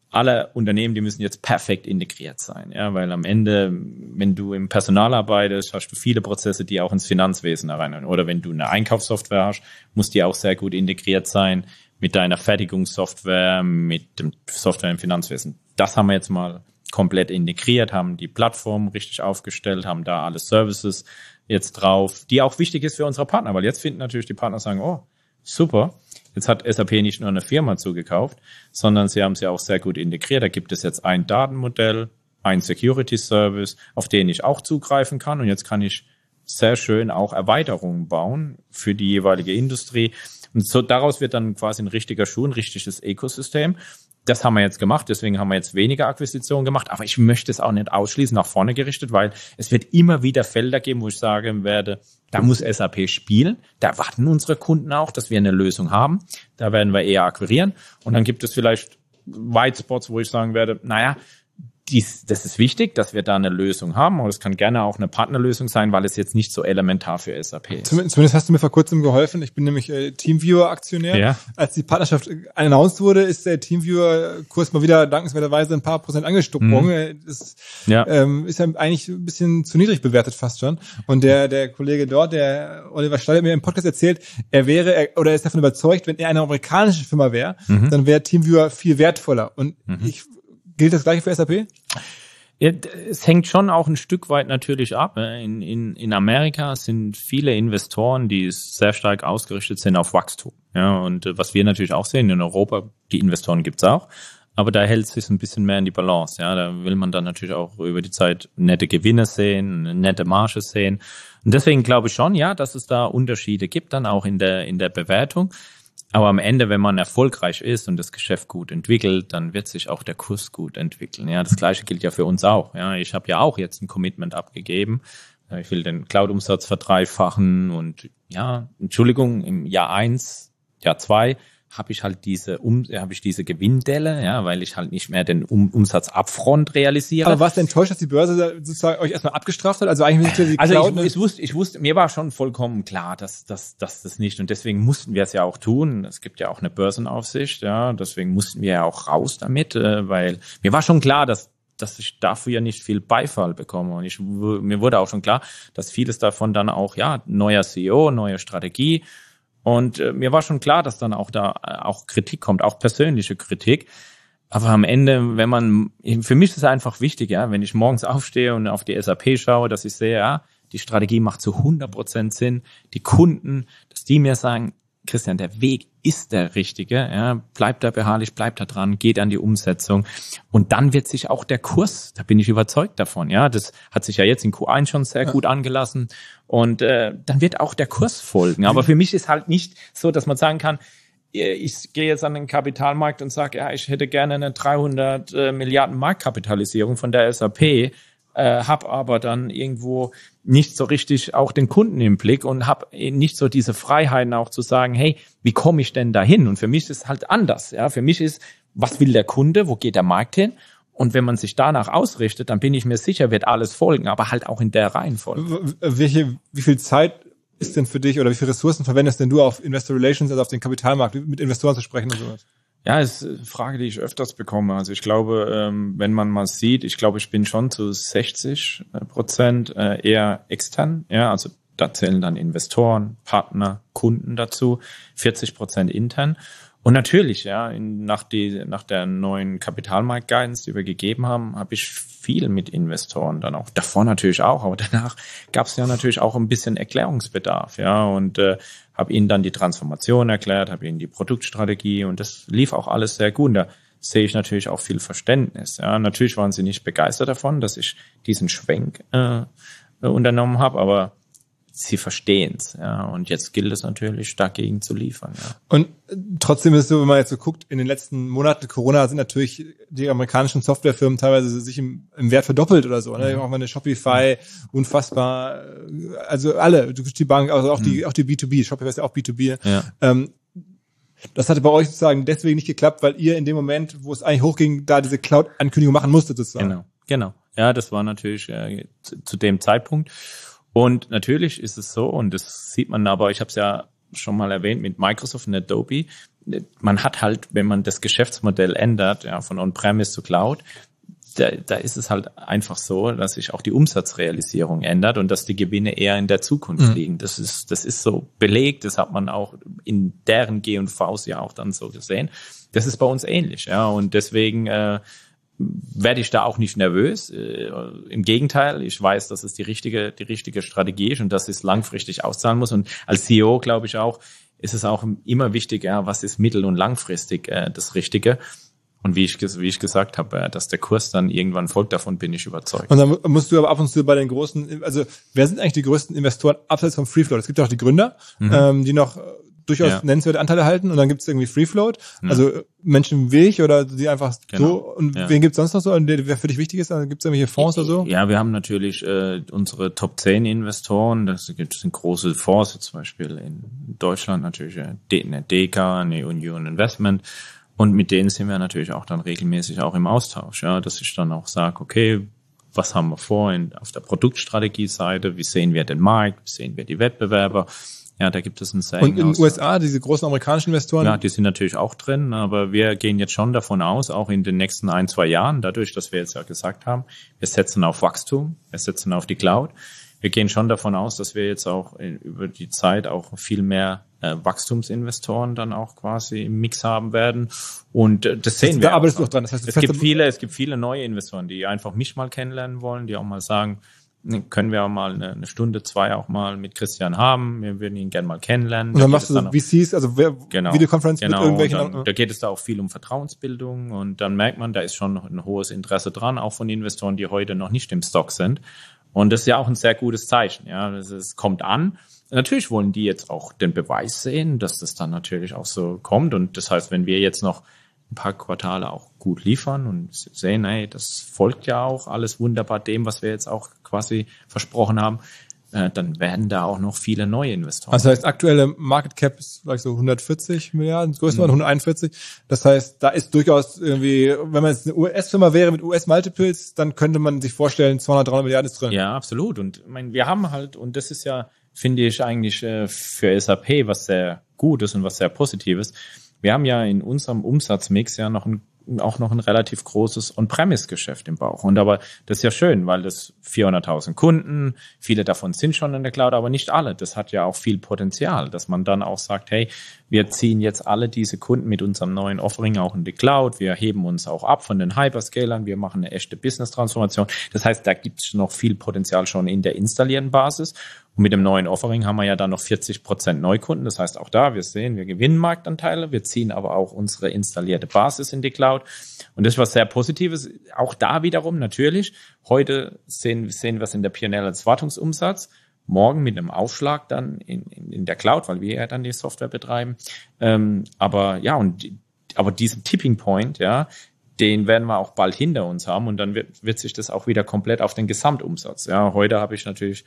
alle Unternehmen, die müssen jetzt perfekt integriert sein, ja, weil am Ende, wenn du im Personal arbeitest, hast du viele Prozesse, die auch ins Finanzwesen rein, oder wenn du eine Einkaufssoftware hast, muss die auch sehr gut integriert sein mit deiner Fertigungssoftware, mit dem Software im Finanzwesen. Das haben wir jetzt mal komplett integriert, haben die Plattform richtig aufgestellt, haben da alle Services jetzt drauf, die auch wichtig ist für unsere Partner, weil jetzt finden natürlich die Partner sagen, oh, super, jetzt hat S A P nicht nur eine Firma zugekauft, sondern sie haben sie auch sehr gut integriert. Da gibt es jetzt ein Datenmodell, ein Security Service, auf den ich auch zugreifen kann. Und jetzt kann ich sehr schön auch Erweiterungen bauen für die jeweilige Industrie. Und so daraus wird dann quasi ein richtiger Schuh, ein richtiges Ökosystem. Das haben wir jetzt gemacht, deswegen haben wir jetzt weniger Akquisitionen gemacht, aber ich möchte es auch nicht ausschließen, nach vorne gerichtet, weil es wird immer wieder Felder geben, wo ich sagen werde, da muss S A P spielen, da erwarten unsere Kunden auch, dass wir eine Lösung haben, da werden wir eher akquirieren und dann gibt es vielleicht White Spots, wo ich sagen werde, naja, dies, das ist wichtig, dass wir da eine Lösung haben, aber es kann gerne auch eine Partnerlösung sein, weil es jetzt nicht so elementar für S A P ist. Zumindest hast du mir vor kurzem geholfen. Ich bin nämlich äh, Teamviewer-Aktionär. Ja. Als die Partnerschaft announced wurde, ist der Teamviewer-Kurs mal wieder dankenswerterweise ein paar Prozent angesprungen. Mhm. Das ja. ähm, ist ja eigentlich ein bisschen zu niedrig bewertet fast schon. Und der der Kollege dort, der Oliver Stahl, hat mir im Podcast erzählt, er wäre er, oder er ist davon überzeugt, wenn er eine amerikanische Firma wäre, mhm. dann wäre Teamviewer viel wertvoller. Und mhm. ich Gilt das Gleiche für S A P? Ja, es hängt schon auch ein Stück weit natürlich ab. In, in, in Amerika sind viele Investoren, die sehr stark ausgerichtet sind auf Wachstum. Ja, und was wir natürlich auch sehen in Europa, die Investoren gibt's auch, aber da hält es sich ein bisschen mehr in die Balance. Ja, da will man dann natürlich auch über die Zeit nette Gewinne sehen, eine nette Marge sehen. Und deswegen glaube ich schon, ja, dass es da Unterschiede gibt, dann auch in der in der Bewertung. Aber am Ende, wenn man erfolgreich ist und das Geschäft gut entwickelt, dann wird sich auch der Kurs gut entwickeln. Ja, das Gleiche gilt ja für uns auch. Ja, ich habe ja auch jetzt ein Commitment abgegeben. Ich will den Cloud-Umsatz verdreifachen und ja, Entschuldigung, im Jahr eins, Jahr zwei habe ich halt diese um, habe ich diese Gewinndelle, ja, weil ich halt nicht mehr den um, Umsatz upfront realisiere. Aber warst du enttäuscht, dass die Börse sozusagen euch erstmal abgestraft hat? Also eigentlich müsste die also Cloud, ich, ich wusste, ich wusste, mir war schon vollkommen klar, dass, dass, dass das nicht und deswegen mussten wir es ja auch tun. Es gibt ja auch eine Börsenaufsicht, ja, deswegen mussten wir ja auch raus damit, weil mir war schon klar, dass dass ich dafür ja nicht viel Beifall bekomme. Und ich, mir wurde auch schon klar, dass vieles davon dann auch, ja, neuer C E O, neue Strategie. Und äh, mir war schon klar, dass dann auch da äh, auch Kritik kommt, auch persönliche Kritik. Aber am Ende, wenn man, für mich ist es einfach wichtig, ja, wenn ich morgens aufstehe und auf die S A P schaue, dass ich sehe, ja, die Strategie macht zu hundert Prozent Sinn. Die Kunden, dass die mir sagen, Christian, der Weg ist der richtige, ja, bleibt da beharrlich, bleibt da dran, geht an die Umsetzung und dann wird sich auch der Kurs, da bin ich überzeugt davon, ja, das hat sich ja jetzt in Q eins schon sehr ja. gut angelassen und äh, dann wird auch der Kurs folgen, aber für mich ist halt nicht so, dass man sagen kann, ich gehe jetzt an den Kapitalmarkt und sage, ja, ich hätte gerne eine dreihundert Milliarden Marktkapitalisierung von der S A P, äh, habe aber dann irgendwo nicht so richtig auch den Kunden im Blick und habe nicht so diese Freiheiten auch zu sagen, hey, wie komme ich denn dahin? Und für mich ist es halt anders. Ja, für mich ist, was will der Kunde? Wo geht der Markt hin? Und wenn man sich danach ausrichtet, dann bin ich mir sicher, wird alles folgen, aber halt auch in der Reihenfolge. Welche, wie viel Zeit ist denn für dich oder wie viele Ressourcen verwendest denn du auf Investor Relations, also auf den Kapitalmarkt, mit Investoren zu sprechen und sowas? Ja, ist eine Frage, die ich öfters bekomme. Also ich glaube, wenn man mal sieht, ich glaube, ich bin schon zu sechzig Prozent eher extern. Ja, also da zählen dann Investoren, Partner, Kunden dazu, vierzig Prozent intern. Und natürlich, ja, in, nach, die, nach der neuen Kapitalmarkt-Guidance, die wir gegeben haben, habe ich viel mit Investoren dann auch. Davor natürlich auch, aber danach gab es ja natürlich auch ein bisschen Erklärungsbedarf, ja, und äh, habe ihnen dann die Transformation erklärt, habe ihnen die Produktstrategie und das lief auch alles sehr gut. Und da sehe ich natürlich auch viel Verständnis. Ja, natürlich waren sie nicht begeistert davon, dass ich diesen Schwenk äh, unternommen habe, aber sie verstehen es, ja, und jetzt gilt es natürlich, dagegen zu liefern, ja. Und trotzdem ist es so, wenn man jetzt so guckt, in den letzten Monaten Corona sind natürlich die amerikanischen Softwarefirmen teilweise sich im, im Wert verdoppelt oder so, ne? Mhm. Auch mal eine Shopify, unfassbar, also alle, die Bank, also auch die, mhm. auch die B zwei B, Shopify ist ja auch B zwei B. Ja. Ähm, das hatte bei euch sozusagen deswegen nicht geklappt, weil ihr in dem Moment, wo es eigentlich hochging, da diese Cloud-Ankündigung machen musstet sozusagen. Genau, genau. Ja, das war natürlich äh, zu, zu dem Zeitpunkt. Und natürlich ist es so, und das sieht man aber, ich habe es ja schon mal erwähnt, mit Microsoft und Adobe, man hat halt, wenn man das Geschäftsmodell ändert, ja, von On-Premise zu Cloud, da, da ist es halt einfach so, dass sich auch die Umsatzrealisierung ändert und dass die Gewinne eher in der Zukunft mhm. liegen. Das ist, das ist so belegt, das hat man auch in deren G und Vs ja auch dann so gesehen. Das ist bei uns ähnlich, ja, und deswegen äh, werde ich da auch nicht nervös. Äh, Im Gegenteil, ich weiß, dass es die richtige, die richtige Strategie ist und dass es langfristig auszahlen muss. Und als C E O glaube ich auch, ist es auch immer wichtig, ja, was ist mittel- und langfristig äh, das Richtige. Und wie ich, wie ich gesagt habe, dass der Kurs dann irgendwann folgt, davon bin ich überzeugt. Und dann musst du aber ab und zu bei den großen, also wer sind eigentlich die größten Investoren abseits vom Free Float? Es gibt ja auch die Gründer, mhm. ähm, die noch durchaus ja. nennenswerte Anteile halten und dann gibt es irgendwie Free Float, mhm. also Menschen wie ich oder die einfach genau. so. Und ja. wen gibt es sonst noch so, wer für dich wichtig ist? Also gibt es irgendwelche Fonds oder so? Ja, wir haben natürlich äh, unsere Top zehn Investoren, das gibt es große Fonds, zum Beispiel in Deutschland natürlich eine D K, eine Union Investment. Und mit denen sind wir natürlich auch dann regelmäßig auch im Austausch, ja, dass ich dann auch sage, okay, was haben wir vor in, auf der Produktstrategie-Seite, wie sehen wir den Markt, wie sehen wir die Wettbewerber, ja, da gibt es einen sehr Und in den U S A, diese großen amerikanischen Investoren? Ja, die sind natürlich auch drin, aber wir gehen jetzt schon davon aus, auch in den nächsten ein, zwei Jahren, dadurch, dass wir jetzt ja gesagt haben, wir setzen auf Wachstum, wir setzen auf die Cloud, wir gehen schon davon aus, dass wir jetzt auch in, über die Zeit auch viel mehr äh, Wachstumsinvestoren dann auch quasi im Mix haben werden. Und äh, das sehen also, wir. Da arbeitest du auch dran. Das heißt, es gibt viele, es gibt viele neue Investoren, die einfach mich mal kennenlernen wollen, die auch mal sagen, können wir auch mal eine, eine Stunde, zwei auch mal mit Christian haben. Wir würden ihn gerne mal kennenlernen. Und dann da machst du so V Cs, also wer, genau, Videokonferenz genau, mit irgendwelchen. Dann, da geht es da auch viel um Vertrauensbildung und dann merkt man, da ist schon ein hohes Interesse dran, auch von Investoren, die heute noch nicht im Stock sind. Und das ist ja auch ein sehr gutes Zeichen. Ja, es kommt an. Natürlich wollen die jetzt auch den Beweis sehen, dass das dann natürlich auch so kommt. Und das heißt, wenn wir jetzt noch ein paar Quartale auch gut liefern und sehen, hey, das folgt ja auch alles wunderbar dem, was wir jetzt auch quasi versprochen haben, äh, dann werden da auch noch viele neue Investoren. Also das heißt, aktuelle Market Cap ist vielleicht so hundertvierzig Milliarden, das größte mhm. hunderteinundvierzig. Das heißt, da ist durchaus irgendwie, wenn man jetzt eine U S-Firma wäre mit U S-Multiples, dann könnte man sich vorstellen, zweihundert, dreihundert Milliarden ist drin. Ja, absolut. Und ich meine, wir haben halt, und das ist ja, finde ich eigentlich äh, für S A P was sehr Gutes und was sehr Positives. Wir haben ja in unserem Umsatzmix ja noch ein, auch noch ein relativ großes On-Premise-Geschäft im Bauch. Und aber das ist ja schön, weil das vierhunderttausend Kunden, viele davon sind schon in der Cloud, aber nicht alle. Das hat ja auch viel Potenzial, dass man dann auch sagt, hey, wir ziehen jetzt alle diese Kunden mit unserem neuen Offering auch in die Cloud. Wir heben uns auch ab von den Hyperscalern. Wir machen eine echte Business-Transformation. Das heißt, da gibt es noch viel Potenzial schon in der installierten Basis. Und mit dem neuen Offering haben wir ja dann noch vierzig Prozent Neukunden. Das heißt, auch da, wir sehen, wir gewinnen Marktanteile. Wir ziehen aber auch unsere installierte Basis in die Cloud. Und das ist was sehr Positives. Auch da wiederum natürlich. Heute sehen, sehen wir es in der P und L als Wartungsumsatz. Morgen mit einem Aufschlag dann in, in, in der Cloud, weil wir ja dann die Software betreiben. Ähm, aber ja, und aber diesen Tipping Point, ja, den werden wir auch bald hinter uns haben und dann wird, wird sich das auch wieder komplett auf den Gesamtumsatz. Ja, heute habe ich natürlich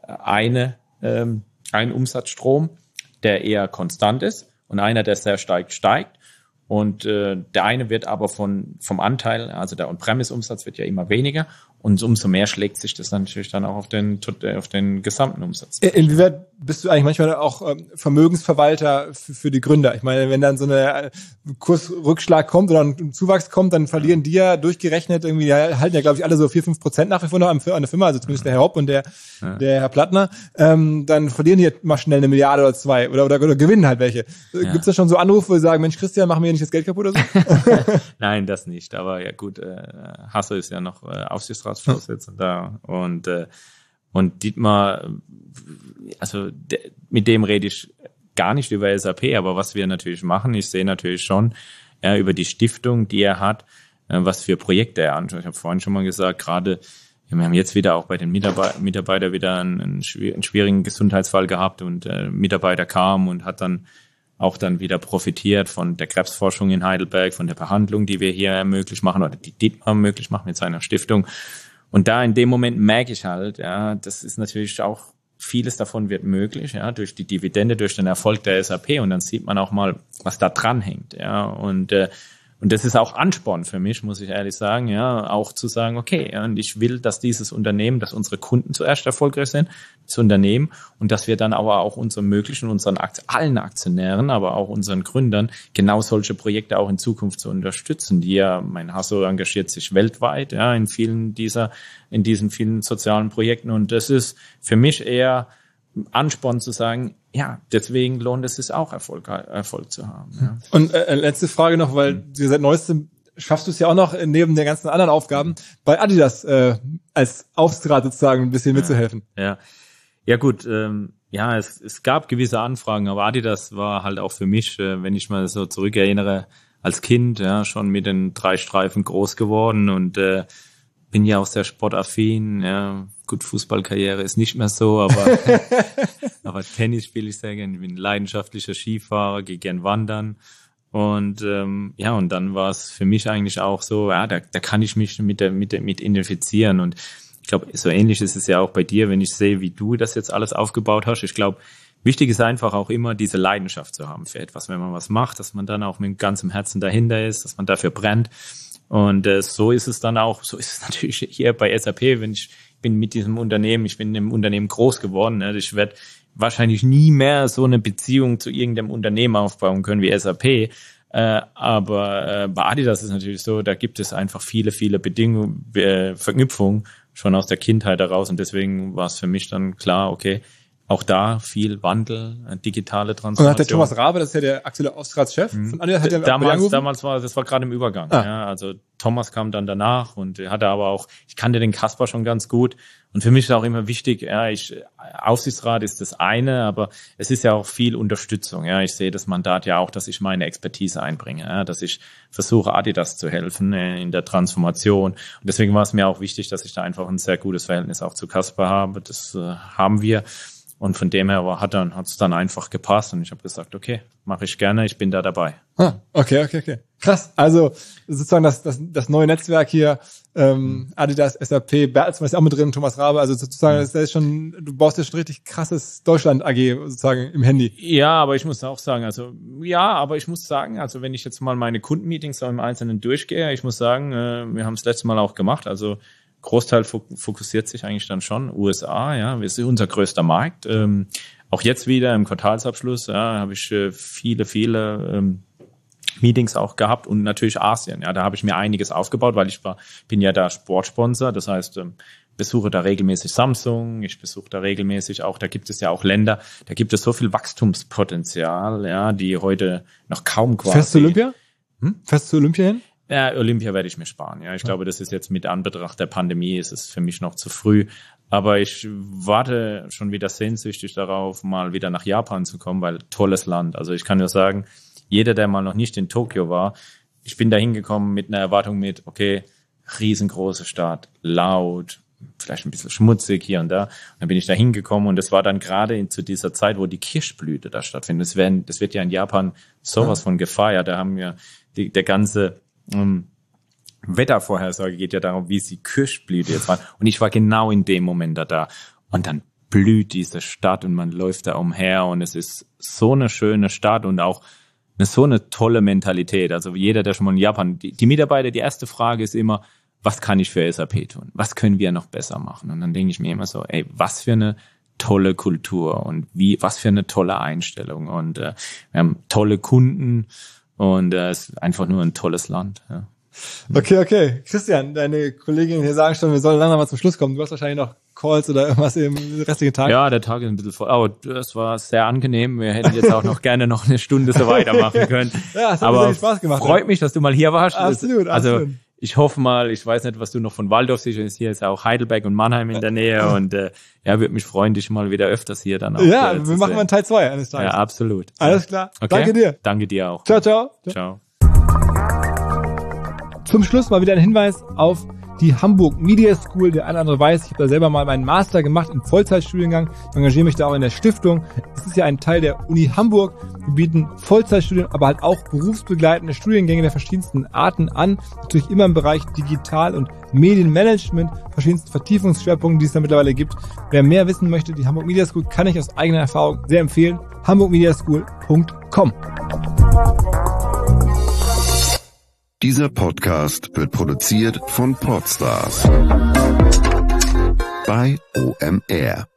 eine ähm, einen Umsatzstrom, der eher konstant ist und einer, der sehr steigt, steigt. Und äh, der eine wird aber von vom Anteil, also der On-Premise-Umsatz wird ja immer weniger und umso mehr schlägt sich das natürlich dann auch auf den auf den gesamten Umsatz. Inwieweit bist du eigentlich manchmal auch ähm, Vermögensverwalter für, für die Gründer? Ich meine, wenn dann so eine Kursrückschlag kommt oder ein Zuwachs kommt, dann verlieren ja. die ja durchgerechnet irgendwie, die halten ja glaube ich alle so vier, fünf Prozent nach wie vor noch an der Firma, also zumindest der Herr Hopp und der ja. der Herr Plattner. Ähm, dann verlieren die mal schnell eine Milliarde oder zwei oder oder, oder gewinnen halt welche. Ja. Gibt es da schon so Anrufe, wo sie sagen, Mensch Christian, mach mir hier nicht das Geld kaputt oder so? Nein, das nicht. Aber ja gut, äh, Hasso ist ja noch äh, Aufsichtsratsvorsitzender da und äh, und Dietmar, also de, mit dem rede ich gar nicht über S A P, aber was wir natürlich machen, ich sehe natürlich schon ja, über die Stiftung, die er hat, äh, was für Projekte er anschaut. Ich habe vorhin schon mal gesagt, gerade wir haben jetzt wieder auch bei den Mitarbeitern Mitarbeiter wieder einen, einen schwierigen Gesundheitsfall gehabt und äh, Mitarbeiter kam und hat dann auch dann wieder profitiert von der Krebsforschung in Heidelberg, von der Behandlung, die wir hier möglich machen oder die Dietmar möglich macht mit seiner Stiftung. Und da in dem Moment merke ich halt, ja, das ist natürlich auch, vieles davon wird möglich, ja, durch die Dividende, durch den Erfolg der S A P und dann sieht man auch mal, was da dran hängt, ja, und, äh, Und das ist auch Ansporn für mich, muss ich ehrlich sagen, ja, auch zu sagen, okay, ja, und ich will, dass dieses Unternehmen, dass unsere Kunden zuerst erfolgreich sind, das Unternehmen, und dass wir dann aber auch uns ermöglichen, unseren Akt- allen Aktionären, aber auch unseren Gründern, genau solche Projekte auch in Zukunft zu unterstützen, die ja, mein Hasso engagiert sich weltweit, ja, in vielen dieser, in diesen vielen sozialen Projekten, und das ist für mich eher Ansporn zu sagen, ja, deswegen lohnt es sich auch, Erfolg, Erfolg zu haben. Ja. Und äh, letzte Frage noch, weil mhm. du seit neuestem schaffst du es ja auch noch, neben den ganzen anderen Aufgaben, bei Adidas äh, als Aufsichtsrat sozusagen ein bisschen mitzuhelfen. Ja, ja gut, ähm, ja, es, es gab gewisse Anfragen, aber Adidas war halt auch für mich, äh, wenn ich mal so zurückerinnere, als Kind, ja, schon mit den drei Streifen groß geworden und äh, bin ja auch sehr sportaffin, ja. Gut, Fußballkarriere ist nicht mehr so, aber, aber Tennis spiele ich sehr gerne. Ich bin ein leidenschaftlicher Skifahrer, gehe gern wandern. Und ähm, ja, und dann war es für mich eigentlich auch so, ja, da, da kann ich mich mit der, mit der, mit identifizieren. Und ich glaube, so ähnlich ist es ja auch bei dir, wenn ich sehe, wie du das jetzt alles aufgebaut hast. Ich glaube, wichtig ist einfach auch immer, diese Leidenschaft zu haben für etwas, wenn man was macht, dass man dann auch mit ganzem Herzen dahinter ist, dass man dafür brennt. Und äh, so ist es dann auch, so ist es natürlich hier bei S A P, wenn ich bin mit diesem Unternehmen, ich bin in dem Unternehmen groß geworden. Ne? Ich werde wahrscheinlich nie mehr so eine Beziehung zu irgendeinem Unternehmen aufbauen können wie S A P. Äh, aber äh, bei Adidas ist natürlich so, da gibt es einfach viele, viele Bedingungen, äh, Verknüpfungen schon aus der Kindheit heraus. Und deswegen war es für mich dann klar, okay, auch da viel Wandel, digitale Transformation. Und hat der Thomas Rabe, das ist ja der aktuelle Aufsichtsratschef mhm. von Adidas, hat der damals, damals war, das war gerade im Übergang. Ah. Ja, also Thomas kam dann danach und hatte aber auch, ich kannte den Kasper schon ganz gut. Und für mich ist auch immer wichtig, ja, ich, Aufsichtsrat ist das eine, aber es ist ja auch viel Unterstützung. Ja, ich sehe das Mandat ja auch, dass ich meine Expertise einbringe, ja, dass ich versuche, Adidas zu helfen äh, in der Transformation. Und deswegen war es mir auch wichtig, dass ich da einfach ein sehr gutes Verhältnis auch zu Kasper habe. Das äh, haben wir. Und von dem her hat dann hat's dann einfach gepasst und ich habe gesagt, okay, mache ich gerne, ich bin da dabei. Ah, okay, okay, okay. Krass. Also sozusagen das das, das neue Netzwerk hier, ähm, Adidas, S A P, Bertelsmann ist auch mit drin, Thomas Rabe, also sozusagen, das ist schon, du baust ja schon richtig krasses Deutschland-A G sozusagen im Handy. Ja, aber ich muss auch sagen, also ja, aber ich muss sagen, also wenn ich jetzt mal meine Kundenmeetings so im Einzelnen durchgehe, ich muss sagen, äh, wir haben es letztes Mal auch gemacht, also Großteil fokussiert sich eigentlich dann schon U S A, ja, wir sind unser größter Markt. Ähm, auch jetzt wieder im Quartalsabschluss, ja, habe ich äh, viele, viele ähm, Meetings auch gehabt und natürlich Asien, ja, da habe ich mir einiges aufgebaut, weil ich war, bin ja da Sportsponsor, das heißt, ähm, besuche da regelmäßig Samsung, ich besuche da regelmäßig auch, da gibt es ja auch Länder, da gibt es so viel Wachstumspotenzial, ja, die heute noch kaum quasi. Fährst du Olympia? Hm? Fährst du Olympia hin? Ja, Olympia werde ich mir sparen. Ja, ich ja. glaube, das ist jetzt mit Anbetracht der Pandemie, ist es für mich noch zu früh. Aber ich warte schon wieder sehnsüchtig darauf, mal wieder nach Japan zu kommen, weil tolles Land. Also ich kann nur sagen, jeder, der mal noch nicht in Tokio war, ich bin da hingekommen mit einer Erwartung mit, okay, riesengroße Stadt, laut, vielleicht ein bisschen schmutzig hier und da. Und dann bin ich da hingekommen und das war dann gerade zu dieser Zeit, wo die Kirschblüte da stattfindet. Das, werden, das wird ja in Japan sowas ja. von gefeiert. Da haben wir die, der ganze Um, Wettervorhersage geht ja darum, wie sie Kirschblüte jetzt waren. Und ich war genau in dem Moment da da. Und dann blüht diese Stadt und man läuft da umher und es ist so eine schöne Stadt und auch eine, so eine tolle Mentalität. Also jeder, der schon mal in Japan, die, die Mitarbeiter, die erste Frage ist immer, was kann ich für S A P tun? Was können wir noch besser machen? Und dann denke ich mir immer so, ey, was für eine tolle Kultur und wie, was für eine tolle Einstellung. Und äh, wir haben tolle Kunden. Und äh, es ist einfach nur ein tolles Land. Ja. Okay, okay. Christian, deine Kolleginnen hier sagen schon, wir sollen langsam mal zum Schluss kommen. Du hast wahrscheinlich noch Calls oder irgendwas im restlichen Tag. Ja, der Tag ist ein bisschen voll. Aber das war sehr angenehm. Wir hätten jetzt auch noch gerne noch eine Stunde so weitermachen können. Ja, es hat aber mir Spaß gemacht. Freut mich, dass du mal hier warst. Absolut, also, absolut. Ich hoffe mal, ich weiß nicht, was du noch von Waldorf siehst. Hier ist auch Heidelberg und Mannheim in der Nähe. Und äh, ja, würde mich freuen, dich mal wieder öfters hier dann auch Ja, äh, wir machen mal einen Teil zwei eines Tages. Ja, absolut. Alles klar. Okay. Danke dir. Danke dir auch. Ciao, ciao. Ciao. Zum Schluss mal wieder ein Hinweis auf die Hamburg Media School. Der eine oder andere weiß, ich habe da selber mal meinen Master gemacht im Vollzeitstudiengang. Ich engagiere mich da auch in der Stiftung. Es ist ja ein Teil der Uni Hamburg. Wir bieten Vollzeitstudien, aber halt auch berufsbegleitende Studiengänge der verschiedensten Arten an. Natürlich immer im Bereich Digital- und Medienmanagement, verschiedensten Vertiefungsschwerpunkten, die es da mittlerweile gibt. Wer mehr wissen möchte, die Hamburg Media School kann ich aus eigener Erfahrung sehr empfehlen. hamburg media school punkt com Dieser Podcast wird produziert von Podstars bei O M R.